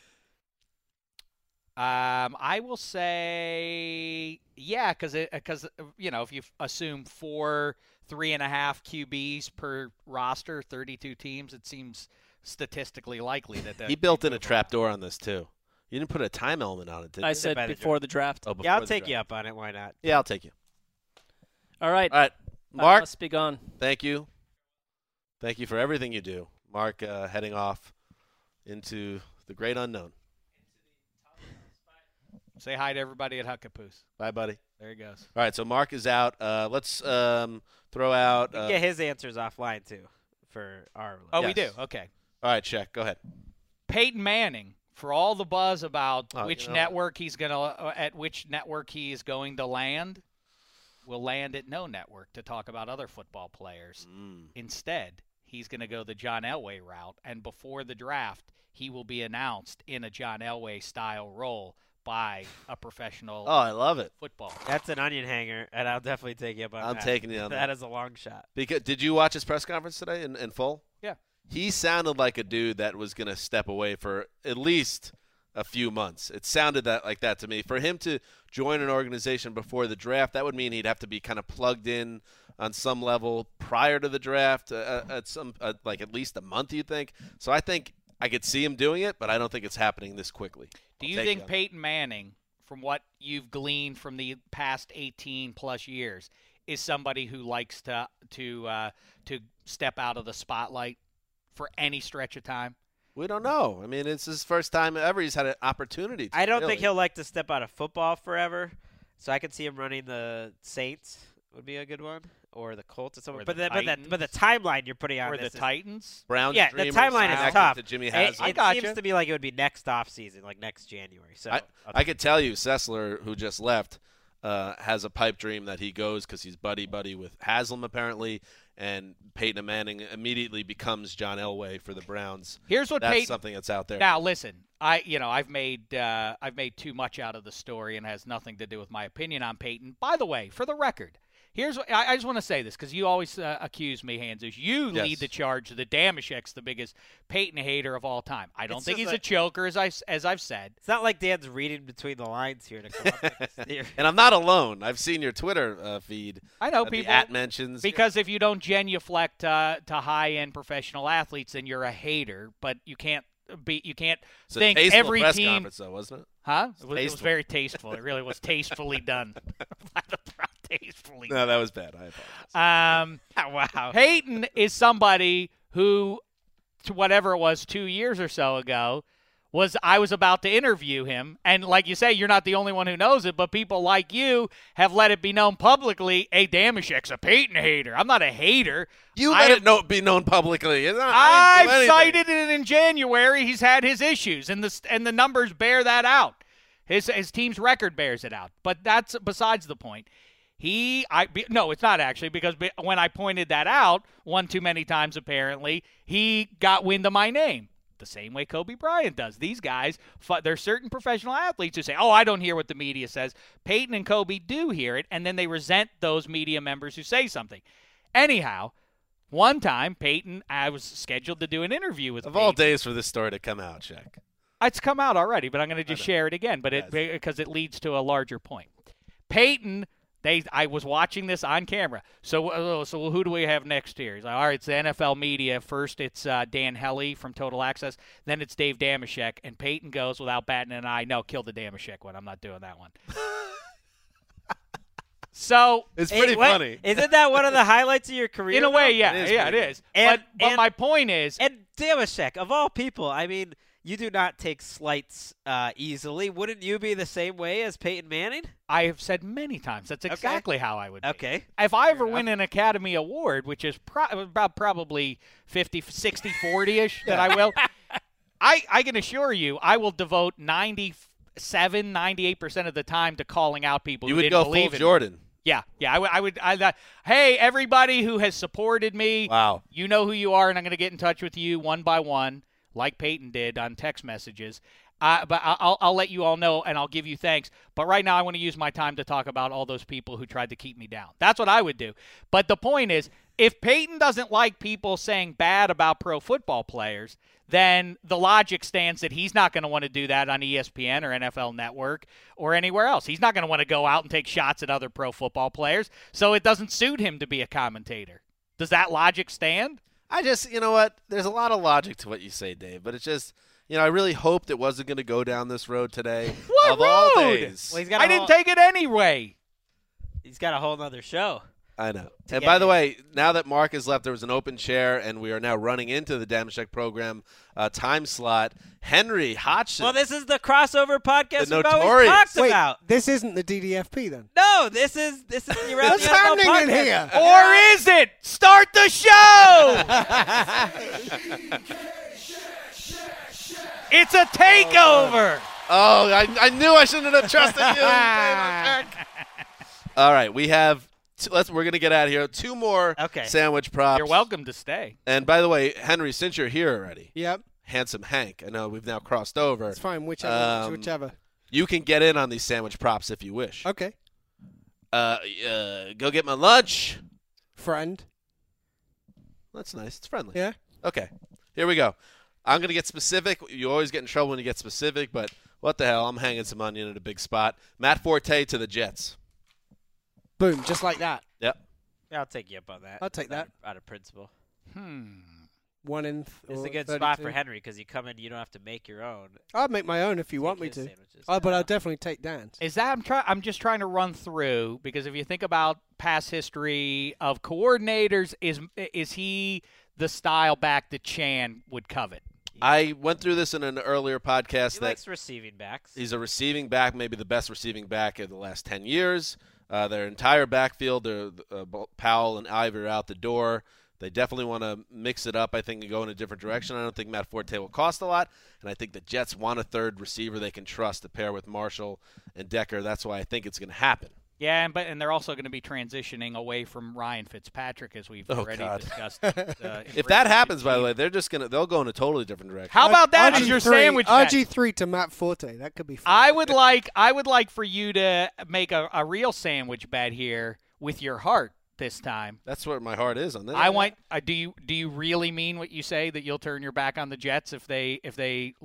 Um, I will say, yeah, because because you know if you f- assume four, three and a half Q Bs per roster, thirty-two teams, it seems statistically likely that that He built in a trap door on this, too. You didn't put a time element on it, did you? I said by the before the draft. Oh, before Yeah, I'll the take draft. you up on it. Why not? Yeah, I'll take you. All right. All right. I Mark, must be gone. thank you. Thank you for everything you do. Mark uh, heading off into the great unknown. Say hi to everybody at Huckapoos. Bye, buddy. There he goes. All right, so Mark is out. Uh, let's um, throw out. We can Uh, get his answers offline too for our. Oh, we do. Yes. Okay. all right, Shaq, go ahead. Peyton Manning, for all the buzz about Oh, which you know- network he's gonna uh, at which network he is going to land, will land at no network to talk about other football players. Mm. Instead, he's going to go the John Elway route, and before the draft, he will be announced in a John Elway style role by a professional Oh, I love it. football. That's an onion hanger, and I'll definitely take you up on I'm that. taking you on that. That is a long shot. Because did you watch his press conference today in, in full? Yeah. He sounded like a dude that was going to step away for at least a few months. It sounded that like that to me. For him to join an organization before the draft, that would mean he'd have to be kind of plugged in on some level prior to the draft, uh, at some uh, like at least a month, you think? So I think I could see him doing it, but I don't think it's happening this quickly. Do I'll you take think on it. Peyton Manning, from what you've gleaned from the past eighteen plus years, is somebody who likes to to uh, to step out of the spotlight for any stretch of time? We don't know. I mean, it's his first time ever he's had an opportunity to. I don't really. think he'll like to step out of football forever, so I could see him running the Saints would be a good one, or the Colts or something. Or But the the, but the Titans. but the timeline you're putting on Or the this is- Titans? Browns yeah, the dreamers timeline is connected tough. to Jimmy It, Haslam. it gotcha. seems to me like it would be next off season, like next January. So I, I could tell you, Sessler, who just left, uh, has a pipe dream that he goes because he's buddy buddy with Haslam apparently, and Peyton Manning immediately becomes John Elway for the Browns. Here's what That's Peyton. something that's out there. Now listen, I you know I've made uh, I've made too much out of the story and has nothing to do with my opinion on Peyton. By the way, for the record, here's what I, I just want to say this because you always uh, accuse me, Hanzus. You Yes. lead the charge. The Damashek's the biggest Peyton hater of all time. I don't It's think just he's like- a choker, as I as I've said. it's not like Dan's reading between the lines here to come up with this theory. And I'm not alone. I've seen your Twitter uh, feed. I know uh, people the at mentions. because if you don't genuflect uh, to high end professional athletes, then you're a hater. But you can't be you can't It's a think tasteful every press team. conference, though, wasn't it? Huh? It was, it was Tasteful. very tasteful. It really was tastefully done. By the Browns. Tastefully No, done. that was bad. I apologize. Um, wow. Peyton is somebody who, to whatever it was, two years or so ago, was I was about to interview him. And like you say, you're not the only one who knows it, but people like you have let it be known publicly, hey, Damashek's a Peyton hater. I'm not a hater. You I let have, it know, be known publicly. It's not- I've I didn't do anything. cited it in January. He's had his issues, and the, and the numbers bear that out. His, his team's record bears it out. But that's besides the point. He, I no, it's not actually, because when I pointed that out one too many times, apparently, he got wind of my name. The same way Kobe Bryant does. These guys, there's certain professional athletes who say, oh, I don't hear what the media says. Peyton and Kobe do hear it, and then they resent those media members who say something. Anyhow, one time, Peyton, I was scheduled to do an interview with Of Peyton. all days for this story to come out, Shaq. It's come out already, but I'm going to just share it again, but it because it leads to a larger point. Peyton, they I was watching this on camera. So uh, so who do we have next here? He's like, all right, it's the N F L media. First, it's uh, Dan Hellie from Total Access. Then it's Dave Damashek. And Peyton goes, without batting an eye, no, kill the Damashek one. I'm not doing that one. So it's pretty Hey, what- funny. Isn't that one of the highlights of your career? in a way, though? yeah, It is yeah, it pretty is. And- but but and- my point is, And Damashek, of all people, I mean, you do not take slights uh, easily. Wouldn't you be the same way as Peyton Manning? I have said many times that's Okay. exactly how I would be. Okay. If I ever win an Academy Award, which is pro- about probably fifty, sixty, forty-ish that I will, I, I can assure you I will devote ninety-seven, ninety-eight percent of the time to calling out people You who would didn't go full believe in me. Jordan. Yeah, yeah, I would. I would. I, that, hey, everybody who has supported me, Wow. you know who you are, and I'm going to get in touch with you one by one, like Peyton did on text messages. Uh, but I- I'll, I'll let you all know, and I'll give you thanks. But right now, I want to use my time to talk about all those people who tried to keep me down. That's what I would do. But the point is, if Peyton doesn't like people saying bad about pro football players, then the logic stands that he's not going to want to do that on E S P N or N F L Network or anywhere else. He's not going to want to go out and take shots at other pro football players, so it doesn't suit him to be a commentator. Does that logic stand? I just, you know what? There's a lot of logic to what you say, Dave, but it's just, you know, I really hoped it wasn't going to go down this road today. What of road? all days. Well, he's got I a didn't whole, take it anyway. He's got a whole nother show. I know. To And get by the in. way, now that Mark has left, there was an open chair, and we are now running into the Damashek program uh, time slot. Henry Hodgson. Well, this is the crossover podcast The we've always notorious- talked Wait, about. this isn't the D D F P then? No, this is this is the Around What's the N F L happening in podcast. here? Or is it? Start the show! It's a takeover. Oh, I, I knew I shouldn't have trusted you. Dave. All right, we have. T- let's. We're gonna get out of here. Two more Okay. sandwich props. You're welcome to stay. And by the way, Henry, since you're here already, Yep. Handsome Hank. I know we've now crossed over. It's fine. Whichever. Um, whichever. You can get in on these sandwich props if you wish. Okay. Uh, uh, go get my lunch. Friend. That's nice. It's friendly. Yeah. Okay. Here we go. I'm gonna get specific. You always get in trouble when you get specific, but what the hell? I'm hanging some onion at a big spot. Matt Forte to the Jets. Boom. Just like that. Yep. Yeah, I'll take you up on that. I'll take that. Out of principle. Hmm. One in. Th- It's or a good thirty-two. spot for Henry because you come in, you don't have to make your own. I'll make my own if you Take want me his to. sandwiches. Oh, but I'll definitely take Dan's. Is that I'm trying? I'm just trying to run through because if you think about past history of coordinators, is is he the style back that Chan would covet? I went through this in an earlier podcast He that likes receiving backs. he's a receiving back, maybe the best receiving back of the last ten years. Uh, their entire backfield, their, uh, Powell and Ivy are out the door. They definitely want to mix it up, I think, and go in a different direction. I don't think Matt Forte will cost a lot, and I think the Jets want a third receiver they can trust to pair with Marshall and Decker. That's why I think it's going to happen. Yeah, and but and they're also going to be transitioning away from Ryan Fitzpatrick as we've Oh, already God. discussed. Uh, If that happens, by the way, they're just going to they'll go in a totally different direction. How about that as your R G three sandwich? R bet? G three to Matt Forte. That could be fun. I would like I would like for you to make a, a real sandwich bet here with your heart this time. That's where my heart is on this. I want. Uh, do you do you really mean what you say that you'll turn your back on the Jets if they if they let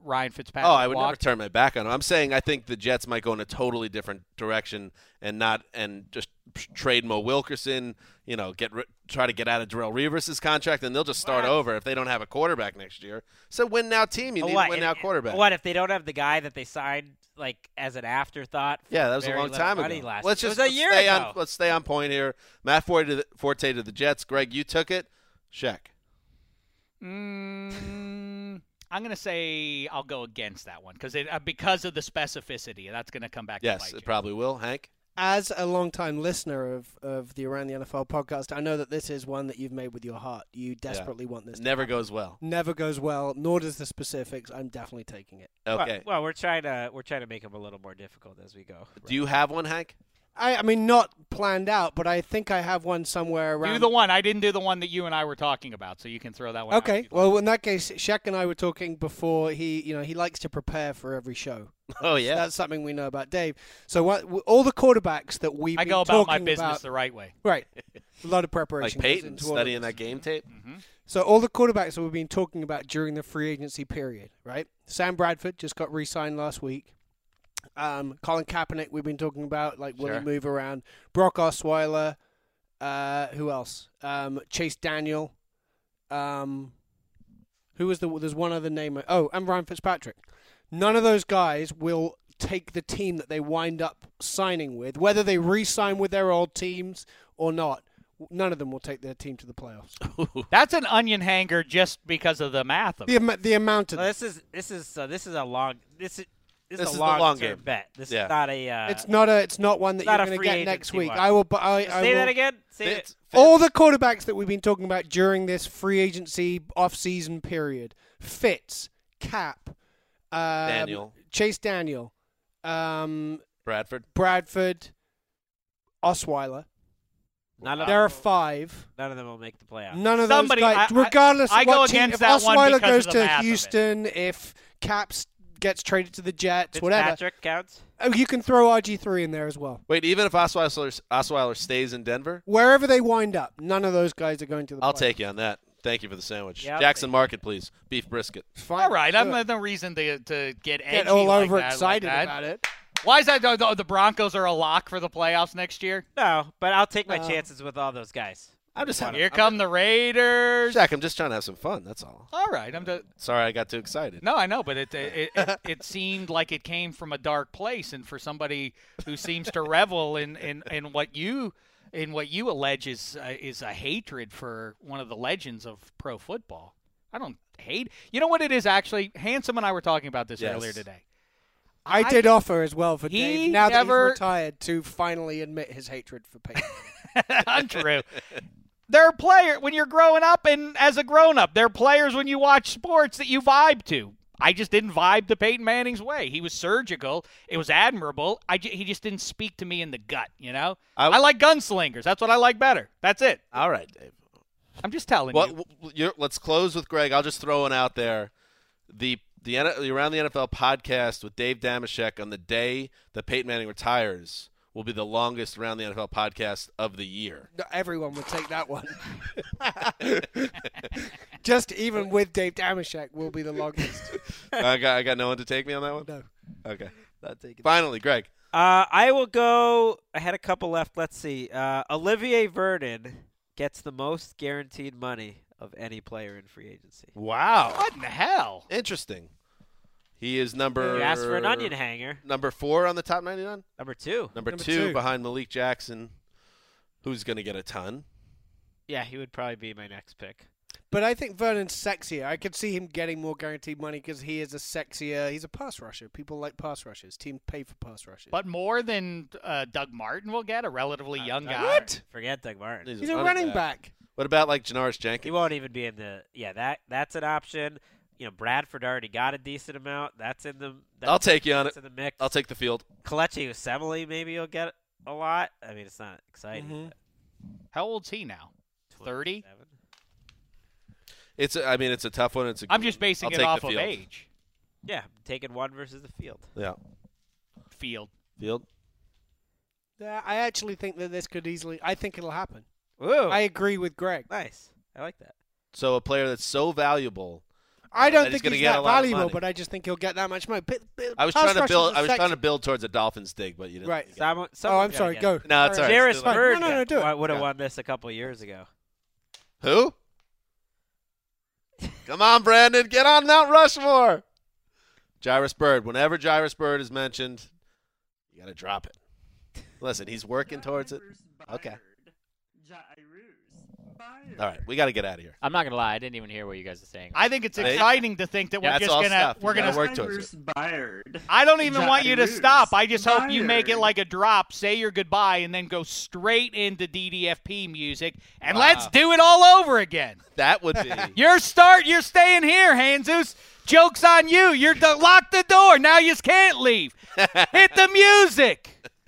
Ryan Fitzpatrick Oh, I would walked? never turn my back on him. I'm saying I think the Jets might go in a totally different direction and not and just trade Mo Wilkerson. You know, get try to get out of Darrelle Revis' contract, and they'll just start What? over if they don't have a quarterback next year. It's a win now team. You Oh, need what? a win now If- quarterback. What if they don't have the guy that they signed like as an afterthought? For Yeah, that was a very long little time money ago. Last Let's year. just it was a let's year stay ago. on. Let's stay on point here. Matt Forte to the, Forte to the Jets. Greg, you took it. Shaq. Mm, I'm going to say I'll go against that one because uh, because of the specificity. That's going to come back. Yes, to bite it you. probably will. Hank. As a long-time listener of, of the Around the N F L podcast, I know that this is one that you've made with your heart. You desperately Yeah. want this. It to never happen. goes well. Never goes well, nor does the specifics. I'm definitely taking it. Okay. Well, well, we're trying to we're trying to make them a little more difficult as we go. Do you have one, Hank? I, I mean, not planned out, but I think I have one somewhere around. Do the one. I didn't do the one that you and I were talking about, so you can throw that one out. Okay. Well, in that case, Shaq and I were talking before. He, you know, he likes to prepare for every show. Oh yeah, that's something we know about Dave. So what? All the quarterbacks that we've I been go about my talking business about- the right way. Right. A lot of Like preparation. goes Peyton into all of studying this. that game tape. Mm-hmm. So all the quarterbacks that we've been talking about during the free agency period, right? Sam Bradford just got re-signed last week. Um, Colin Kaepernick, we've been talking about, like, will Sure. he move around? Brock Osweiler. Uh, who else? Um, Chase Daniel. Um, who was the? There's one other name. Oh, and Ryan Fitzpatrick. None of those guys will take the team that they wind up signing with, whether they re-sign with their old teams or not. None of them will take their team to the playoffs. That's an onion hanger just because of the math of The, it. am- the amount of Well, this is this is uh, this is a long this is this, This is is a the long, long term game. bet. This Yeah. is not a. Uh, It's not a. It's not one that not you're a going to free get next agency week. one. I will. bu- I, I Say will, that again. Say Fitz, it. Fitz. All the quarterbacks that we've been talking about during this free agency off-season period: Fitz, Cap, um, Daniel. Chase Daniel, um, Bradford. Bradford, Osweiler. None of There them are five. None of them will make the playoffs. None of Somebody- those guys, I- I- regardless I of go what team, against if that one Osweiler because goes of the to math of it. Houston, if Caps gets traded to the Jets, whatever, Fitzpatrick counts. oh, you can throw R G three in there as well. Wait, even if Osweiler, Osweiler stays in Denver, Wherever they wind up, none of those guys are going to the I'll playoffs. take you on that. Thank you for the sandwich. Yeah, I'll Jackson take Market, please. Beef brisket. Fine. All right, I'm Do it. no reason to to get edgy Get all like over that, like excited that. about it. Why is that? The, the- the Broncos are a lock for the playoffs next year. No, but I'll take my No. chances with all those guys. I'm just having Here come the Raiders. Jack, I'm just trying to have some fun. That's all. All right, I'm. Just, Sorry, I got too excited. no, I know, but it, it it it seemed like it came from a dark place, and for somebody who seems to revel in, in, in what you in what you allege is uh, is a hatred for one of the legends of pro football. I don't hate. You know what it is actually? Handsome and I were talking about this Yes. earlier today. I, did offer as well for He Dave, now that never- he's retired, to finally admit his hatred for Peyton. Untrue. They're players when you're growing up, and as a grown up, they're players when you watch sports that you vibe to. I just didn't vibe to Peyton Manning's way. He was surgical. It was admirable. I j- he just didn't speak to me in the gut, you know? I- I, like gunslingers. That's what I like better. That's it. All right, Dave. I'm just telling Well, you. w- you're, let's close with Greg. I'll just throw one out there. The the, N- the Around the N F L podcast with Dave Damashek on the day that Peyton Manning retires will be the longest Around the N F L podcast of the year. No, everyone would take that one. Just even with Dave Damashek will be the longest. I got I got no one to take me on that one. No. Okay. Not taking Finally, Greg. Uh, I will go. I had a couple left. Let's see. Uh, Olivier Vernon gets the most guaranteed money of any player in free agency. Wow. What in the hell? Interesting. He is number. You asked for an onion hanger. Number four on the top ninety-nine. Number two. Number, Number two, two. behind Malik Jackson, who's going to get a ton. Yeah, he would probably be my next pick. But I think Vernon's sexier. I could see him getting more guaranteed money because he is a sexier. He's a pass rusher. People like pass rushers. Teams pay for pass rushers. But more than uh, Doug Martin will get, a relatively young guy. What? Forget Doug Martin. He's a running back. What about like Janoris He Jenkins? won't even be in the. Yeah, that that's an option. You know, Bradford already got a decent amount. That's in the. That's, I'll take you on that's it. in the mix. I'll take the field. Kelechi Osemele maybe he'll get a lot. I mean, it's not exciting. Mhm. but How old's he now? thirty? twenty-seven. It's. A, I mean, it's a tough one. It's. A, I'm just basing I'll it take off the of field. age. Yeah, I'm taking one versus the field. Yeah. Field. Field. Yeah, I actually think that this could easily. I think it'll happen. Ooh, I agree with Greg. nice. I like that. So a player that's so valuable. I don't that he's think gonna he's get that a lot of valuable, money. but I just think he'll get that much money. P- p- I was pass trying to rush build. is I was trying to effective. build towards a Dolphins dig, but you didn't. Right. you got it. Someone, Oh, someone I'm sorry. gotta Go. get No, it's all right. Jairus It's too late. Byrd No, no, no, do it. would have Yeah. won this a couple years ago. Who? Come on, Brandon, get on Mount Rushmore. Jairus Byrd. Whenever Jairus Byrd is mentioned, you got to drop it. Listen, he's working towards it. Okay. All right, we got to get out of here. I'm not gonna lie, I didn't even hear what you guys are saying. I think it's They- exciting to think that we're That's just all gonna stuff. You we're gotta gonna work towards it. I don't even want you to Jairus stop. I just hope you make it Byrd. like a drop, say your goodbye, and then go straight into D D F P music, and Wow. let's do it all over again. That would be. Your start. You're staying here, Hanzus. Joke's on you. You're the, lock the door. Now you can't leave. Hit the music.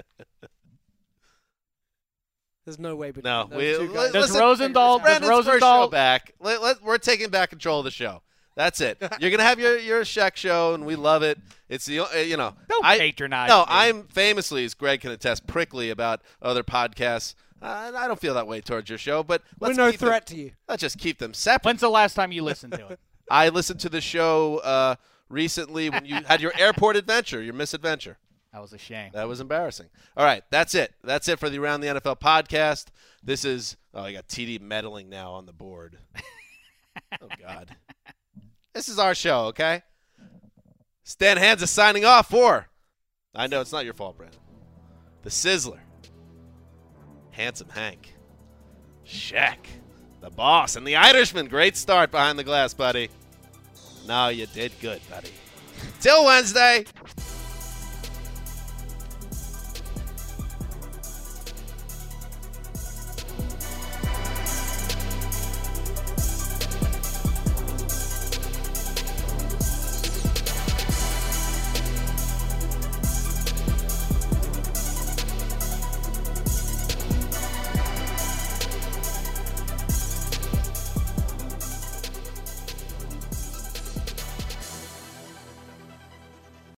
There's no way between No, those we, two li- guys. Does listen, Rosendahl- does Brandon's first Rosendahl- show back. Let, let, we're taking back control of the show. That's it. You're gonna have your your Shaq show, and we love it. It's the uh, you know. Don't I, patronize No, me. I'm famously, as Greg can attest, prickly about other podcasts. Uh, and I don't feel that way towards your show, but We're let's no keep them- threat to you. Let's just keep them separate. When's the last time you listened to it? I listened to the show uh, recently when you had your airport adventure, your misadventure. That was a shame. That was embarrassing. All right, that's it. That's it for the Around the N F L podcast. This is, oh, I got T D meddling now on the board. Oh, God. This is our show, okay? Stan Hansa is signing off for, I know it's not your fault, Brandon, the Sizzler, Handsome Hank, Shaq, the Boss, and the Irishman. Great start behind the glass, buddy. No, you did good, buddy. Till Wednesday.